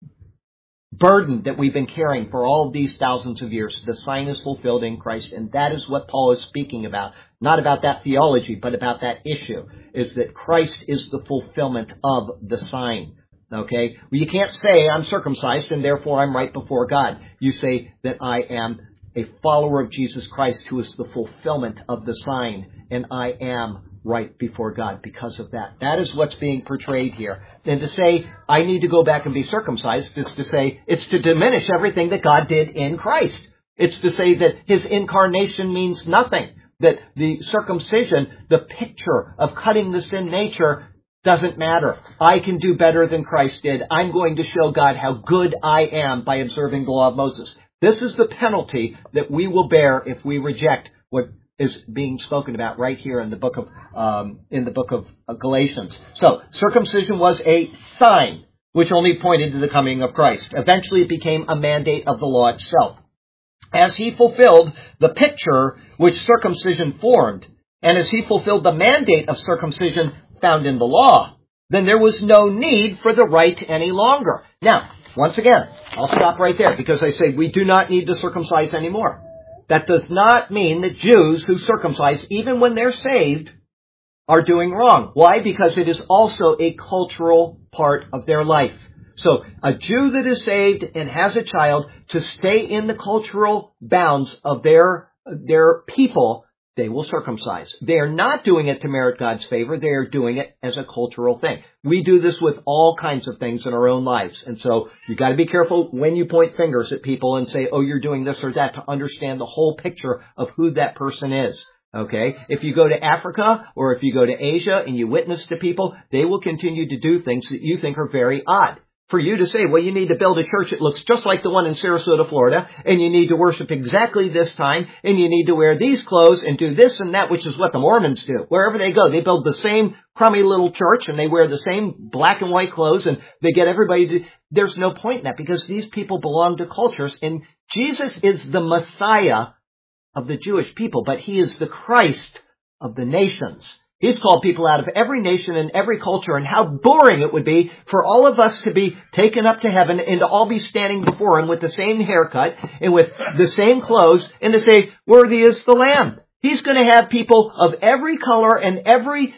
burden that we've been carrying for all these thousands of years. The sign is fulfilled in Christ, and that is what Paul is speaking about. Not about that theology, but about that issue, is that Christ is the fulfillment of the sign. Okay? Well, you can't say I'm circumcised and therefore I'm right before God. You say that I am a follower of Jesus Christ who is the fulfillment of the sign, and I am right before God because of that. That is what's being portrayed here. And to say, I need to go back and be circumcised, is to say, it's to diminish everything that God did in Christ. It's to say that his incarnation means nothing. That the circumcision, the picture of cutting the sin nature, doesn't matter. I can do better than Christ did. I'm going to show God how good I am by observing the law of Moses. This is the penalty that we will bear if we reject what is being spoken about right here in the book of um, in the book of Galatians. So circumcision was a sign which only pointed to the coming of Christ. Eventually it became a mandate of the law itself. As he fulfilled the picture which circumcision formed, and as he fulfilled the mandate of circumcision found in the law, then there was no need for the rite any longer. Now, once again, I'll stop right there because I say we do not need to circumcise anymore. That does not mean that Jews who circumcise, even when they're saved, are doing wrong. Why? Because it is also a cultural part of their life. So a Jew that is saved and has a child, to stay in the cultural bounds of their their people, they will circumcise. They are not doing it to merit God's favor. They are doing it as a cultural thing. We do this with all kinds of things in our own lives. And so you've got to be careful when you point fingers at people and say, oh, you're doing this or that, to understand the whole picture of who that person is. Okay? If you go to Africa or if you go to Asia and you witness to people, they will continue to do things that you think are very odd. For you to say, well, you need to build a church that looks just like the one in Sarasota, Florida, and you need to worship exactly this time, and you need to wear these clothes and do this and that, which is what the Mormons do. Wherever they go, they build the same crummy little church, and they wear the same black and white clothes, and they get everybody to... There's no point in that, because these people belong to cultures, and Jesus is the Messiah of the Jewish people, but he is the Christ of the nations. He's called people out of every nation and every culture, and how boring it would be for all of us to be taken up to heaven and to all be standing before him with the same haircut and with the same clothes and to say, worthy is the Lamb. He's going to have people of every color and every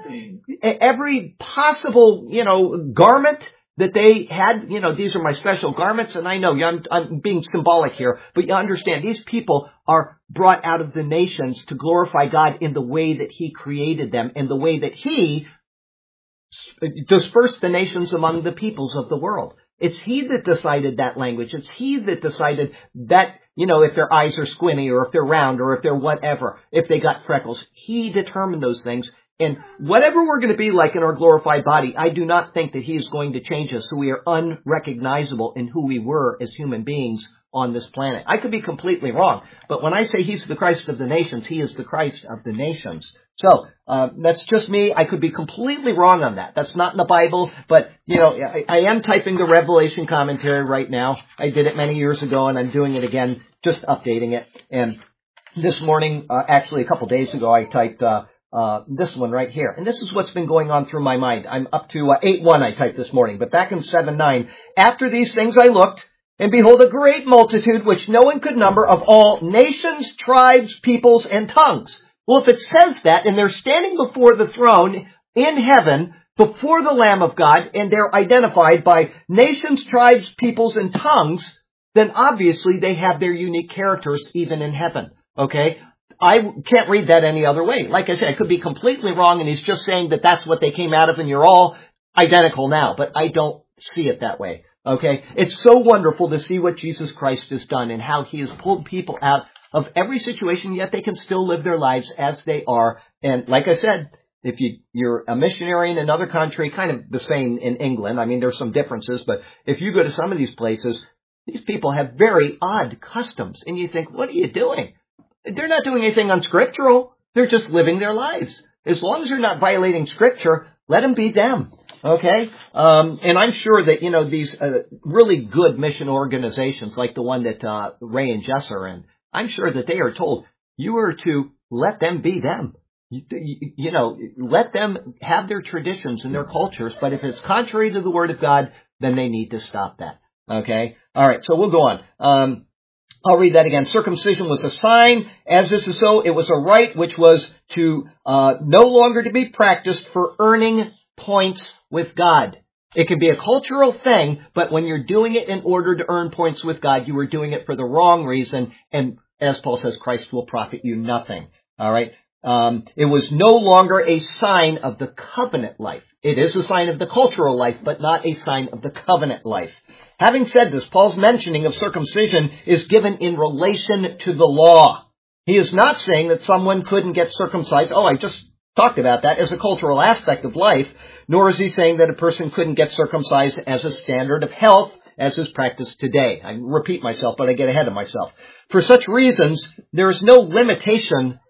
every possible, you know, garment that they had. You know, these are my special garments, and I know I'm, I'm being symbolic here, but you understand, these people are brought out of the nations to glorify God in the way that he created them and the way that he dispersed the nations among the peoples of the world. It's he that decided that language. It's he that decided that, you know, if their eyes are squinty or if they're round or if they're whatever, if they got freckles. He determined those things. And whatever we're going to be like in our glorified body, I do not think that he is going to change us so we are unrecognizable in who we were as human beings on this planet. I could be completely wrong, but when I say he's the Christ of the nations, he is the Christ of the nations. So, uh, that's just me. I could be completely wrong on that. That's not in the Bible, but, you know, I, I am typing the Revelation commentary right now. I did it many years ago, and I'm doing it again, just updating it. And this morning, uh, actually a couple days ago, I typed, uh, Uh, this one right here. And this is what's been going on through my mind. I'm up to uh, eight one I typed this morning. But back in seven nine, after these things I looked, and behold, a great multitude which no one could number, of all nations, tribes, peoples, and tongues. Well, if it says that, and they're standing before the throne in heaven, before the Lamb of God, and they're identified by nations, tribes, peoples, and tongues, then obviously they have their unique characters even in heaven. Okay? I can't read that any other way. Like I said, I could be completely wrong, and he's just saying that that's what they came out of, and you're all identical now. But I don't see it that way. Okay? It's so wonderful to see what Jesus Christ has done and how he has pulled people out of every situation, yet they can still live their lives as they are. And like I said, if you, you're a missionary in another country, kind of the same in England. I mean, there's some differences, but if you go to some of these places, these people have very odd customs. And you think, what are you doing? They're not doing anything unscriptural. They're just living their lives. As long as they're not violating Scripture, let them be them. Okay? Um, and I'm sure that, you know, these uh, really good mission organizations, like the one that uh, Ray and Jess are in, I'm sure that they are told, you are to let them be them. You, you, you know, let them have their traditions and their cultures, but if it's contrary to the Word of God, then they need to stop that. Okay? All right, so we'll go on. Um, I'll read that again. Circumcision was a sign, as this is so. It was a rite which was to uh, no longer to be practiced for earning points with God. It can be a cultural thing, but when you're doing it in order to earn points with God, you are doing it for the wrong reason. And as Paul says, Christ will profit you nothing. All right. Um, it was no longer a sign of the covenant life. It is a sign of the cultural life, but not a sign of the covenant life. Having said this, Paul's mentioning of circumcision is given in relation to the law. He is not saying that someone couldn't get circumcised. Oh, I just talked about that as a cultural aspect of life. Nor is he saying that a person couldn't get circumcised as a standard of health, as is practiced today. I repeat myself, but I get ahead of myself. For such reasons, there is no limitation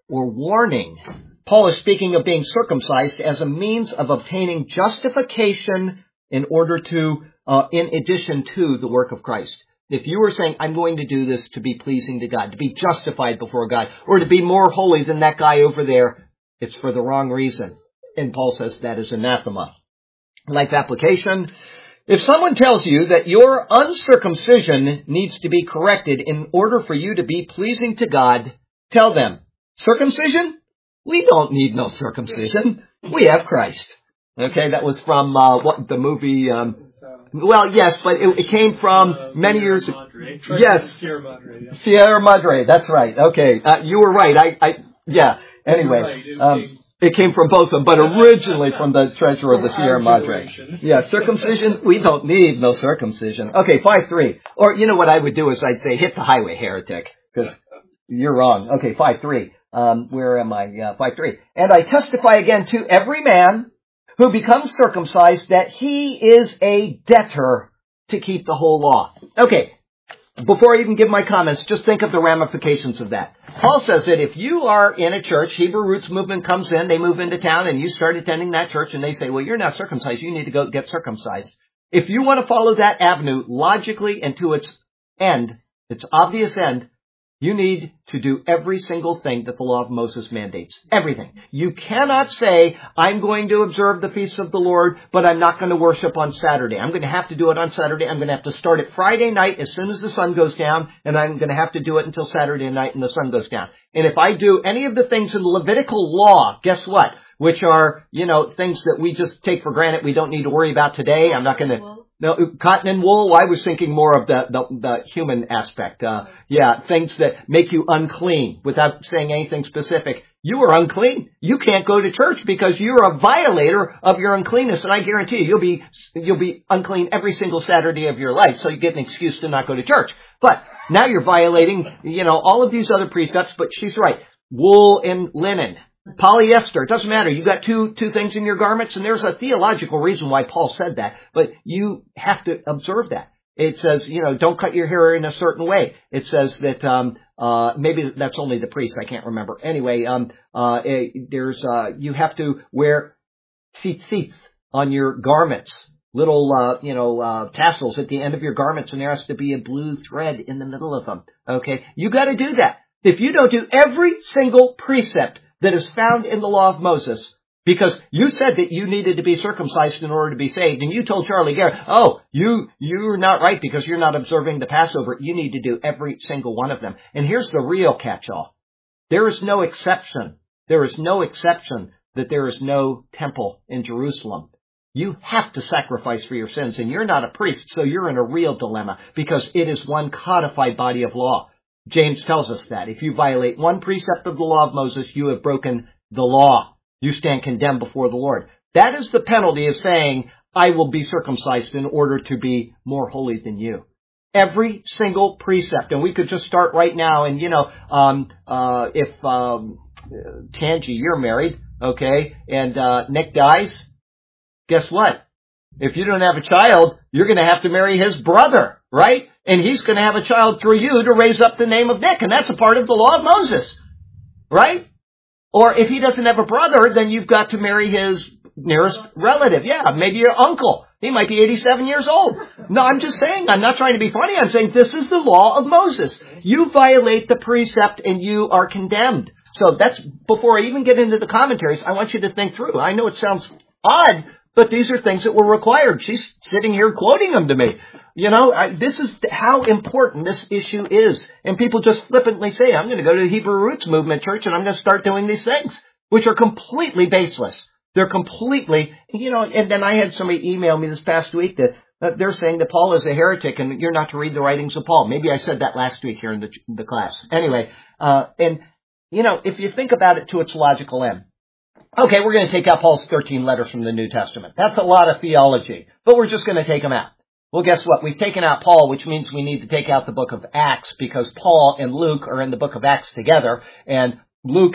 or warning. Paul is speaking of being circumcised as a means of obtaining justification in order to, uh, in addition to the work of Christ. If you were saying, I'm going to do this to be pleasing to God, to be justified before God, or to be more holy than that guy over there, it's for the wrong reason. And Paul says that is anathema. Life application. If someone tells you that your uncircumcision needs to be corrected in order for you to be pleasing to God, tell them, circumcision? We don't need no circumcision. We have Christ. Okay, that was from uh, what the movie. Um, well, yes, but it, it came from uh, many Sierra years. Madre. Yes, Sierra Madre. Yeah. Sierra Madre. That's right. Okay, uh, you were right. I, I yeah. Anyway, right. it, um, came... it came from both of them, but originally from the treasurer of the Sierra Madre. Yeah, circumcision. We don't need no circumcision. Okay, five three. Or you know what I would do is I'd say hit the highway, heretic, because you're wrong. Okay, five three. Um, where am I? Uh, five three. And I testify again to every man who becomes circumcised that he is a debtor to keep the whole law. Okay, before I even give my comments, just think of the ramifications of that. Paul says that if you are in a church, Hebrew Roots movement comes in, they move into town, and you start attending that church, and they say, well, you're not circumcised, you need to go get circumcised. If you want to follow that avenue logically and to its end, its obvious end, you need to do every single thing that the law of Moses mandates. Everything. You cannot say, I'm going to observe the feasts of the Lord, but I'm not going to worship on Saturday. I'm going to have to do it on Saturday. I'm going to have to start it Friday night as soon as the sun goes down, and I'm going to have to do it until Saturday night and the sun goes down. And if I do any of the things in the Levitical law, guess what? Which are, you know, things that we just take for granted we don't need to worry about today. I'm not going to... No, cotton and wool, I was thinking more of the, the, the human aspect. Uh, yeah, things that make you unclean without saying anything specific. You are unclean. You can't go to church because you're a violator of your uncleanness. And I guarantee you, you'll be, you'll be unclean every single Saturday of your life. So you get an excuse to not go to church. But now you're violating, you know, all of these other precepts. But she's right. Wool and linen. Polyester, it doesn't matter. You got two, two things in your garments, and there's a theological reason why Paul said that, but you have to observe that. It says, you know, don't cut your hair in a certain way. It says that, um, uh, maybe that's only the priest, I can't remember. Anyway, um, uh, there's, uh, you have to wear tzitzit on your garments. Little, uh, you know, uh, tassels at the end of your garments, and there has to be a blue thread in the middle of them. Okay? You gotta do that. If you don't do every single precept that is found in the law of Moses, because you said that you needed to be circumcised in order to be saved, and you told Charlie Garrett, oh, you, you're not right because you're not observing the Passover. You need to do every single one of them. And here's the real catch-all. There is no exception. There is no exception that there is no temple in Jerusalem. You have to sacrifice for your sins, and you're not a priest, so you're in a real dilemma because it is one codified body of law. James tells us that. If you violate one precept of the law of Moses, you have broken the law. You stand condemned before the Lord. That is the penalty of saying, I will be circumcised in order to be more holy than you. Every single precept. And we could just start right now. And, you know, um, uh, if um, Tangi, you're married, okay, and uh, Nick dies, guess what? If you don't have a child, you're going to have to marry his brother, right? And he's going to have a child through you to raise up the name of Nick. And that's a part of the law of Moses, right? Or if he doesn't have a brother, then you've got to marry his nearest relative. Yeah, maybe your uncle. He might be eighty-seven years old. No, I'm just saying, I'm not trying to be funny. I'm saying this is the law of Moses. You violate the precept and you are condemned. So that's, before I even get into the commentaries, I want you to think through. I know it sounds odd, but these are things that were required. She's sitting here quoting them to me. You know, I, this is how important this issue is. And people just flippantly say, I'm going to go to the Hebrew Roots Movement Church and I'm going to start doing these things, which are completely baseless. They're completely, you know, and then I had somebody email me this past week that uh, they're saying that Paul is a heretic and you're not to read the writings of Paul. Maybe I said that last week here in the, the class. Anyway, uh, and, you know, if you think about it to its logical end, okay, we're going to take out Paul's thirteen letters from the New Testament. That's a lot of theology, but we're just going to take them out. Well, guess what? We've taken out Paul, which means we need to take out the book of Acts because Paul and Luke are in the book of Acts together, and Luke is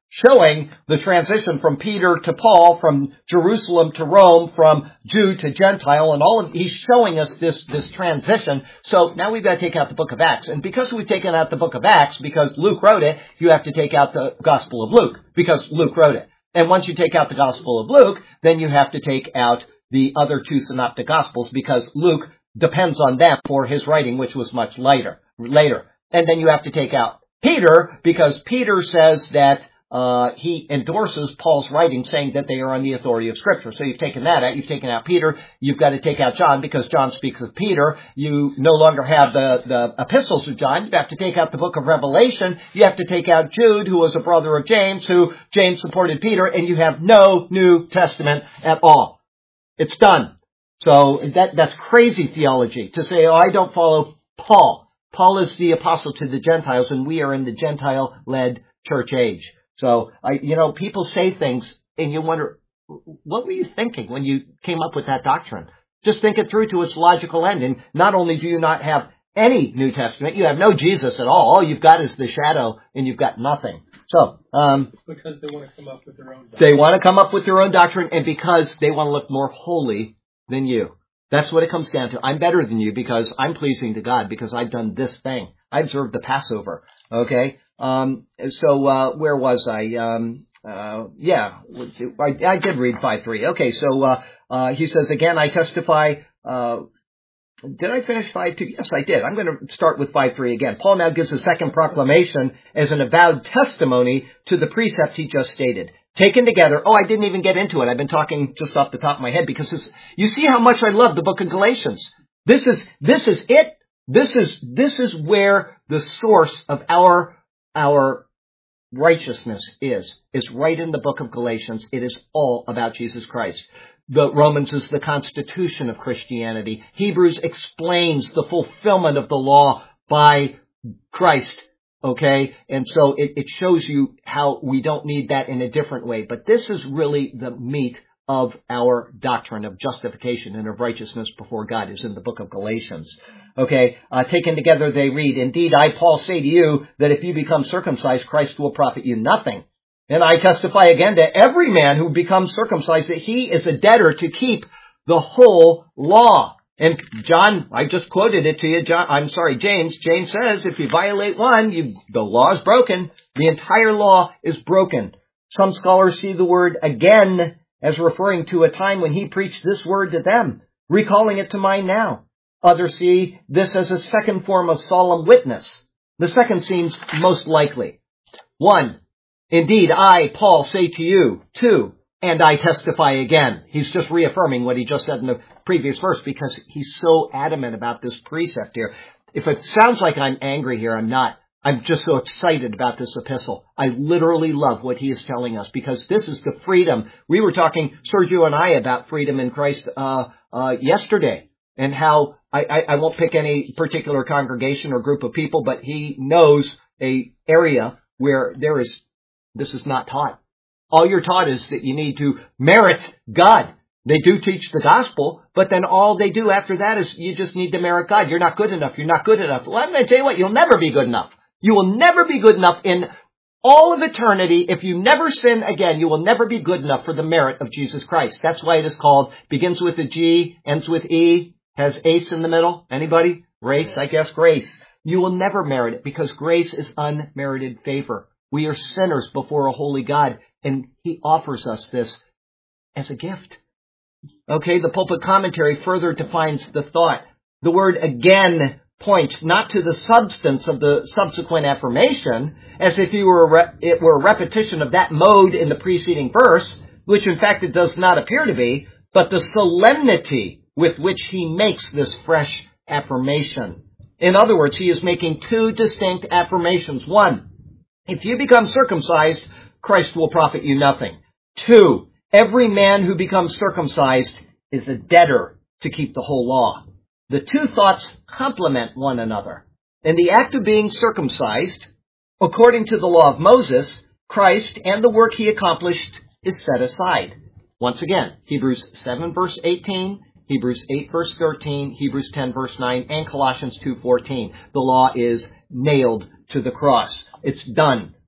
showing the transition from Peter to Paul, from Jerusalem to Rome, from Jew to Gentile, and all of, he's showing us this, this transition. So now we've got to take out the book of Acts. And because we've taken out the book of Acts, because Luke wrote it, you have to take out the Gospel of Luke, because Luke wrote it. And once you take out the Gospel of Luke, then you have to take out the other two synoptic Gospels, because Luke depends on them for his writing, which was much later. later. And then you have to take out Peter, because Peter says that uh he endorses Paul's writing, saying that they are on the authority of Scripture. So you've taken that out. You've taken out Peter. You've got to take out John, because John speaks of Peter. You no longer have the, the epistles of John. You have to take out the book of Revelation. You have to take out Jude, who was a brother of James, who James supported Peter, and you have no New Testament at all. It's done. So that that's crazy theology to say, oh, I don't follow Paul. Paul is the apostle to the Gentiles, and we are in the Gentile-led church age. So, I, you know, people say things, and you wonder, what were you thinking when you came up with that doctrine? Just think it through to its logical end. And not only do you not have any New Testament, you have no Jesus at all. All you've got is the shadow, and you've got nothing. So, um, because they want to come up with their own doctrine. They want to come up with their own doctrine, and because they want to look more holy than you. That's what it comes down to. I'm better than you because I'm pleasing to God, because I've done this thing. I observed the Passover. Okay? Um, so, uh, where was I? Um, uh, yeah, I, I did read five three. Okay, so, uh, uh, he says, again, I testify, uh, did I finish five two? Yes, I did. I'm going to start with five three again. Paul now gives a second proclamation as an avowed testimony to the precept he just stated. Taken together, oh, I didn't even get into it. I've been talking just off the top of my head, because this, you see how much I love the book of Galatians. This is, this is it. This is, this is where the source of our, our righteousness is, is right in the book of Galatians. It is all about Jesus Christ. The Romans is the constitution of Christianity. Hebrews explains the fulfillment of the law by Christ. Okay, and so it, it shows you how we don't need that in a different way. But this is really the meat of our doctrine of justification and of righteousness before God, is in the book of Galatians. Okay, uh, taken together they read, indeed, I, Paul, say to you that if you become circumcised, Christ will profit you nothing. And I testify again to every man who becomes circumcised that he is a debtor to keep the whole law. And John, I just quoted it to you. John, I'm sorry, James. James says if you violate one, you, the law is broken. The entire law is broken. Some scholars see the word again as referring to a time when he preached this word to them, recalling it to mind now. Others see this as a second form of solemn witness. The second seems most likely. One, indeed, I, Paul, say to you. Two, and I testify again. He's just reaffirming what he just said in the previous verse, because he's so adamant about this precept here. If it sounds like I'm angry here, I'm not. I'm just so excited about this epistle. I literally love what he is telling us, because this is the freedom. We were talking, Sergio and I, about freedom in Christ uh, uh, yesterday, and how I, I, I won't pick any particular congregation or group of people, but he knows a area where there is, this is not taught. All you're taught is that you need to merit God. They do teach the gospel, but then all they do after that is you just need to merit God. You're not good enough. You're not good enough. Well, I'm going to tell you what, you'll never be good enough. You will never be good enough in all of eternity. If you never sin again, you will never be good enough for the merit of Jesus Christ. That's why it is called, begins with a G, ends with E, has ace in the middle. Anybody? Race, I guess, grace. You will never merit it, because grace is unmerited favor. We are sinners before a holy God, and he offers us this as a gift. Okay, the pulpit commentary further defines the thought. The word again points not to the substance of the subsequent affirmation, as if it were, a re- it were a repetition of that mode in the preceding verse, which in fact it does not appear to be, but the solemnity with which he makes this fresh affirmation. In other words, he is making two distinct affirmations. One, if you become circumcised, Christ will profit you nothing. Two, every man who becomes circumcised is a debtor to keep the whole law. The two thoughts complement one another. In the act of being circumcised, according to the law of Moses, Christ and the work he accomplished is set aside. Once again, Hebrews seven verse eighteen, Hebrews eight verse thirteen, Hebrews ten verse nine, and Colossians two fourteen. The law is nailed to the cross. It's done.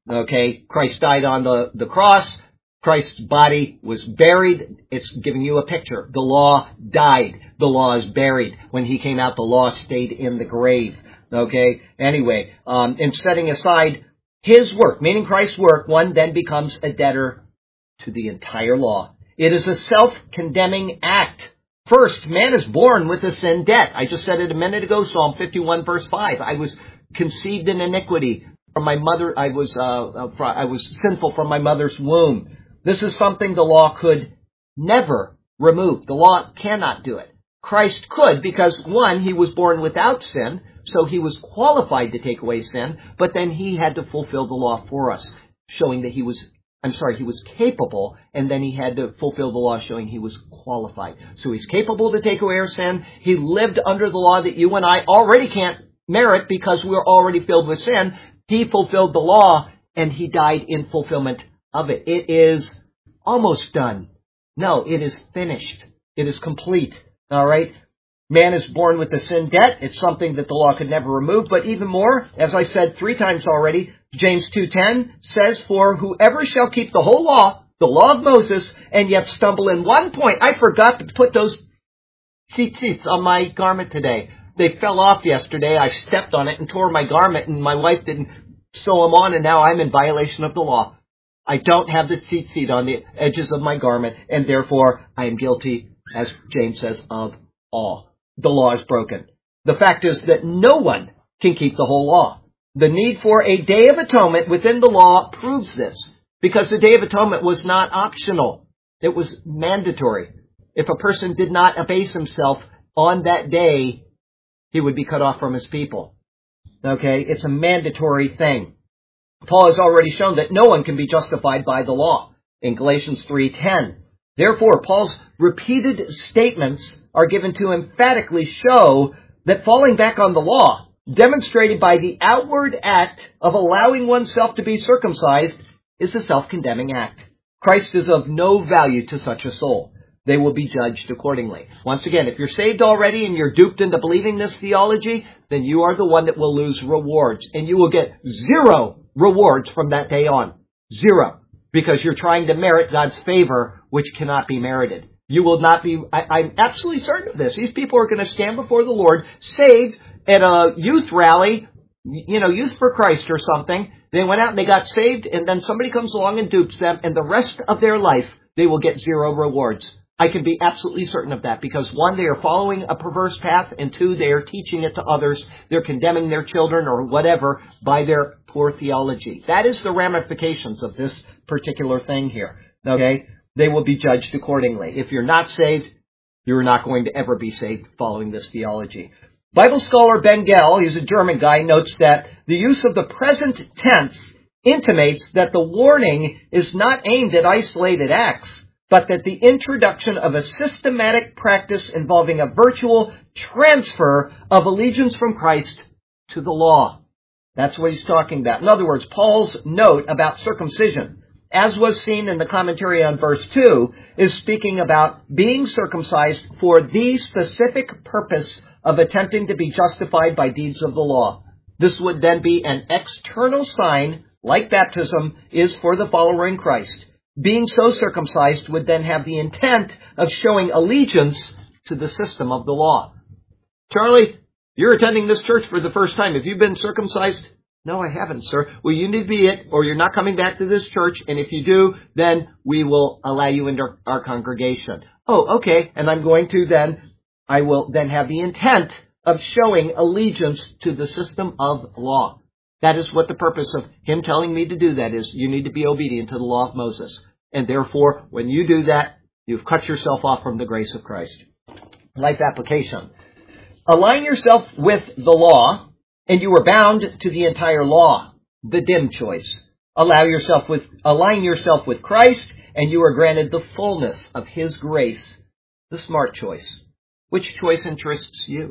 Okay, Christ died on the, the cross. Christ's body was buried. It's giving you a picture. The law died. The law is buried. When he came out, the law stayed in the grave. Okay, anyway, um, in setting aside his work, meaning Christ's work, one then becomes a debtor to the entire law. It is a self-condemning act. First, man is born with a sin debt. I just said it a minute ago, Psalm fifty-one, verse five. I was conceived in iniquity. From my mother, I was uh, I was sinful from my mother's womb. This is something the law could never remove. The law cannot do it. Christ could, because one, he was born without sin, so he was qualified to take away sin, but then he had to fulfill the law for us, showing that he was, I'm sorry, he was capable, and then he had to fulfill the law showing he was qualified. So he's capable to take away our sin. He lived under the law that you and I already can't merit because we're already filled with sin. He fulfilled the law, and he died in fulfillment of it. It is almost done. No, it is finished. It is complete. All right? Man is born with the sin debt. It's something that the law could never remove. But even more, as I said three times already, James two ten says, "For whoever shall keep the whole law, the law of Moses, and yet stumble in one point." I forgot to put those tzitzits on my garment today. They fell off yesterday. I stepped on it and tore my garment, and my wife didn't sew them on, and now I'm in violation of the law. I don't have the tzitzit on the edges of my garment, and therefore I am guilty, as James says, of all. The law is broken. The fact is that no one can keep the whole law. The need for a Day of Atonement within the law proves this, because the Day of Atonement was not optional. It was mandatory. If a person did not abase himself on that day, he would be cut off from his people. Okay? It's a mandatory thing. Paul has already shown that no one can be justified by the law in Galatians three ten. Therefore, Paul's repeated statements are given to emphatically show that falling back on the law, demonstrated by the outward act of allowing oneself to be circumcised, is a self-condemning act. Christ is of no value to such a soul. They will be judged accordingly. Once again, if you're saved already and you're duped into believing this theology, then you are the one that will lose rewards. And you will get zero rewards from that day on. Zero. Because you're trying to merit God's favor, which cannot be merited. You will not be, I, I'm absolutely certain of this. These people are going to stand before the Lord, saved at a youth rally, you know, Youth for Christ or something. They went out and they got saved, and then somebody comes along and dupes them, and the rest of their life, they will get zero rewards. I can be absolutely certain of that, because one, they are following a perverse path, and two, they are teaching it to others. They're condemning their children or whatever by their poor theology. That is the ramifications of this particular thing here. Okay? They will be judged accordingly. If you're not saved, you're not going to ever be saved following this theology. Bible scholar Ben Gell, he's a German guy, notes that the use of the present tense intimates that the warning is not aimed at isolated acts, but that the introduction of a systematic practice involving a virtual transfer of allegiance from Christ to the law. That's what he's talking about. In other words, Paul's note about circumcision, as was seen in the commentary on verse two, is speaking about being circumcised for the specific purpose of attempting to be justified by deeds of the law. This would then be an external sign, like baptism is for the follower in Christ. Being so circumcised would then have the intent of showing allegiance to the system of the law. Charlie, you're attending this church for the first time. Have you been circumcised? No, I haven't, sir. Well, you need to be it, or you're not coming back to this church. And if you do, then we will allow you into our congregation. Oh, okay. And I'm going to then, I will then have the intent of showing allegiance to the system of law. That is what the purpose of him telling me to do that is. You need to be obedient to the law of Moses. And therefore, when you do that, you've cut yourself off from the grace of Christ. Life application. Align yourself with the law, and you are bound to the entire law. The dim choice. Allow yourself with, align yourself with Christ, and you are granted the fullness of His grace. The smart choice. Which choice interests you?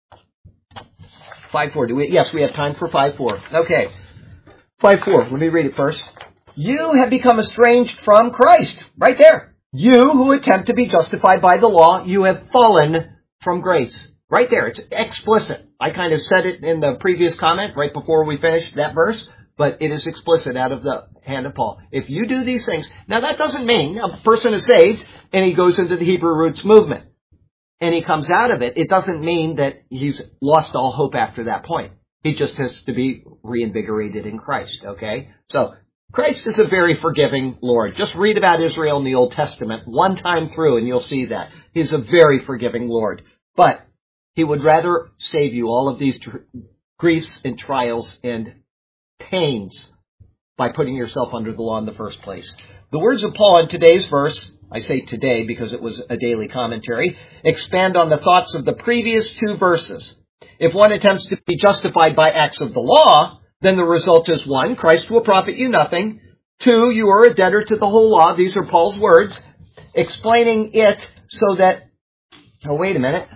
five four. Do we? Yes, we have time for five four. Okay. five four. Let me read it first. You have become estranged from Christ. Right there. You who attempt to be justified by the law, you have fallen from grace. Right there. It's explicit. I kind of said it in the previous comment right before we finished that verse. but it is explicit out of the hand of Paul. If you do these things, now that doesn't mean a person is saved and he goes into the Hebrew roots movement and he comes out of it. It doesn't mean that he's lost all hope after that point. He just has to be reinvigorated in Christ, okay? So, Christ is a very forgiving Lord. Just read about Israel in the Old Testament one time through and you'll see that. He's a very forgiving Lord. But he would rather save you all of these tr- griefs and trials and pains by putting yourself under the law in the first place. The words of Paul in today's verse, I say today because it was a daily commentary, expand on the thoughts of the previous two verses. If one attempts to be justified by acts of the law, then the result is one, Christ will profit you nothing. Two, you are a debtor to the whole law. These are Paul's words, explaining it so that, oh, wait a minute.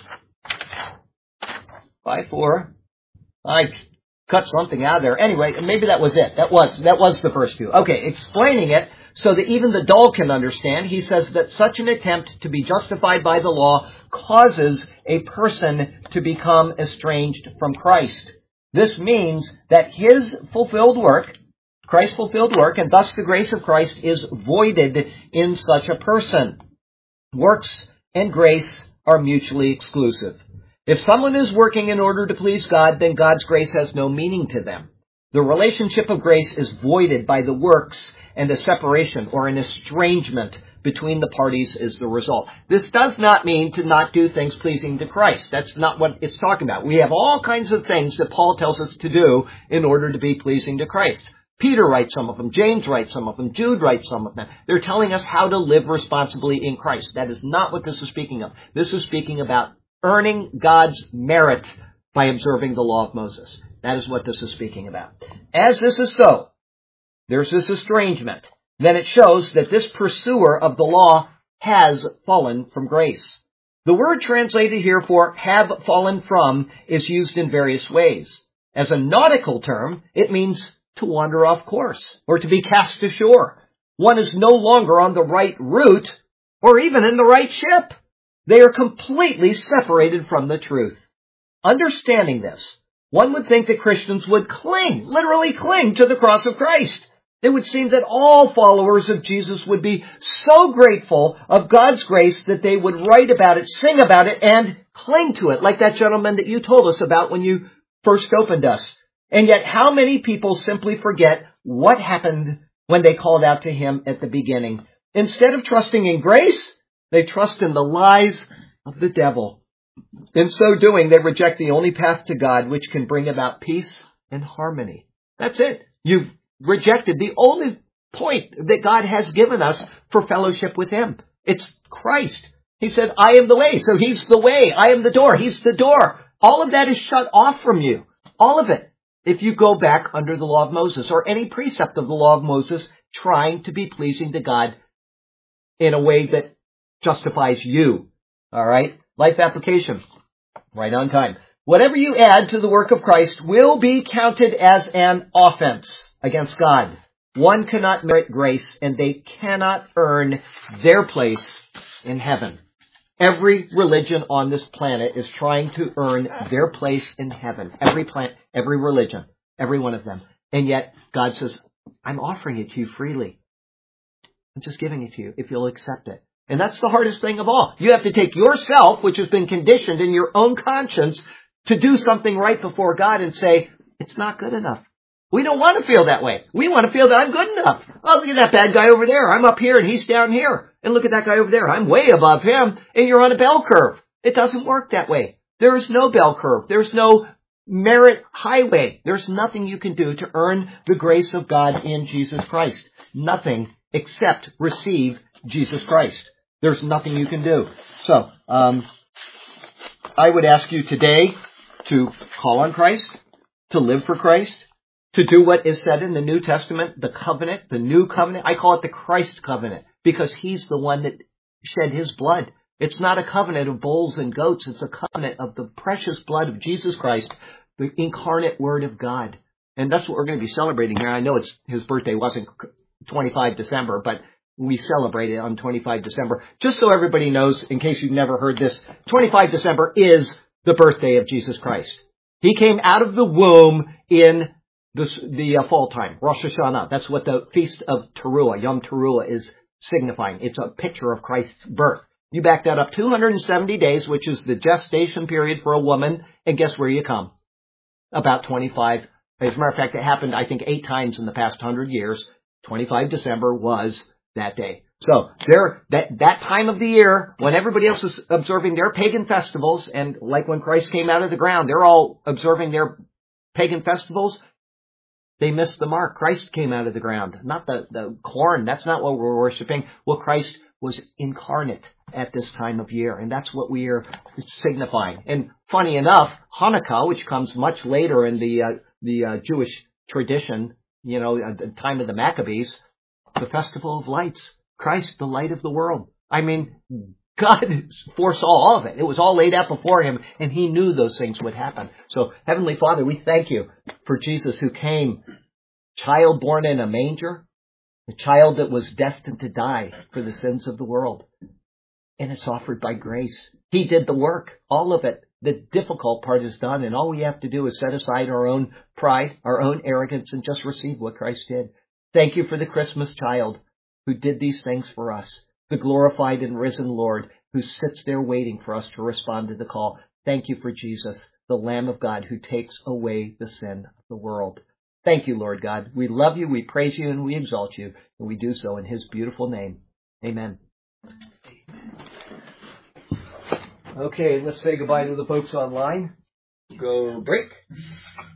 Five, four. I cut something out of there. Anyway, maybe that was it. That was, that was the first two. Okay, explaining it so that even the dull can understand. He says that such an attempt to be justified by the law causes a person to become estranged from Christ. This means that his fulfilled work, Christ's fulfilled work, and thus the grace of Christ is voided in such a person. Works and grace are mutually exclusive. If someone is working in order to please God, then God's grace has no meaning to them. The relationship of grace is voided by the works, and a separation or an estrangement between the parties is the result. This does not mean to not do things pleasing to Christ. That's not what it's talking about. We have all kinds of things that Paul tells us to do in order to be pleasing to Christ. Peter writes some of them. James writes some of them. Jude writes some of them. They're telling us how to live responsibly in Christ. That is not what this is speaking of. This is speaking about earning God's merit by observing the law of Moses. That is what this is speaking about. As this is so, there's this estrangement. Then it shows that this pursuer of the law has fallen from grace. The word translated here for have fallen from is used in various ways. As a nautical term, it means to wander off course or to be cast ashore. One is no longer on the right route or even in the right ship. They are completely separated from the truth. Understanding this, one would think that Christians would cling, literally cling to the cross of Christ. It would seem that all followers of Jesus would be so grateful of God's grace that they would write about it, sing about it, and cling to it, like that gentleman that you told us about when you first opened us. And yet how many people simply forget what happened when they called out to him at the beginning? Instead of trusting in grace, they trust in the lies of the devil. In so doing, they reject the only path to God which can bring about peace and harmony. That's it. You've rejected the only point that God has given us for fellowship with him. It's Christ. He said, I am the way. So he's the way. I am the door. He's the door. All of that is shut off from you. All of it. If you go back under the law of Moses or any precept of the law of Moses, trying to be pleasing to God in a way that justifies you. All right? Life application. Right on time. Whatever you add to the work of Christ will be counted as an offense against God. One cannot merit grace, and they cannot earn their place in heaven. Every religion on this planet is trying to earn their place in heaven. Every plant, every religion, every one of them. And yet, God says, I'm offering it to you freely. I'm just giving it to you if you'll accept it. And that's the hardest thing of all. You have to take yourself, which has been conditioned in your own conscience, to do something right before God and say, it's not good enough. We don't want to feel that way. We want to feel that I'm good enough. Oh, look at that bad guy over there. I'm up here and he's down here. And look at that guy over there. I'm way above him and you're on a bell curve. It doesn't work that way. There is no bell curve. There's no merit highway. There's nothing you can do to earn the grace of God in Jesus Christ. Nothing except receive Jesus Christ. There's nothing you can do. So, um, I would ask you today to call on Christ, to live for Christ, to do what is said in the New Testament, the covenant, the new covenant. I call it the Christ covenant because he's the one that shed his blood. It's not a covenant of bulls and goats. It's a covenant of the precious blood of Jesus Christ, the incarnate Word of God. And that's what we're going to be celebrating here. I know it's his birthday wasn't twenty-fifth December, but we celebrate it on twenty-fifth December. Just so everybody knows, in case you've never heard this, twenty-fifth December is the birthday of Jesus Christ. He came out of the womb in this, the uh, fall time, Rosh Hashanah. That's what the Feast of Teruah, Yom Teruah, is signifying. It's a picture of Christ's birth. You back that up two hundred seventy days, which is the gestation period for a woman, and guess where you come? About twenty-five. As a matter of fact, it happened, I think, eight times in the past hundred years. twenty-five December was that day. So there, that that time of the year, when everybody else is observing their pagan festivals, and like when Christ came out of the ground, they're all observing their pagan festivals. They missed the mark. Christ came out of the ground, not the, the corn. That's not what we're worshiping. Well, Christ was incarnate at this time of year, and that's what we are signifying. And funny enough, Hanukkah, which comes much later in the uh, the uh, Jewish tradition, you know, at the time of the Maccabees, the Festival of Lights, Christ, the light of the world. I mean, God foresaw all of it. It was all laid out before him, and he knew those things would happen. So, Heavenly Father, we thank you for Jesus, who came, child born in a manger, a child that was destined to die for the sins of the world. And it's offered by grace. He did the work, all of it. The difficult part is done, and all we have to do is set aside our own pride, our own arrogance, and just receive what Christ did. Thank you for the Christmas child who did these things for us, the glorified and risen Lord who sits there waiting for us to respond to the call. Thank you for Jesus, the Lamb of God who takes away the sin of the world. Thank you, Lord God. We love you, we praise you, and we exalt you, and we do so in his beautiful name. Amen. Okay, let's say goodbye to the folks online. Go break.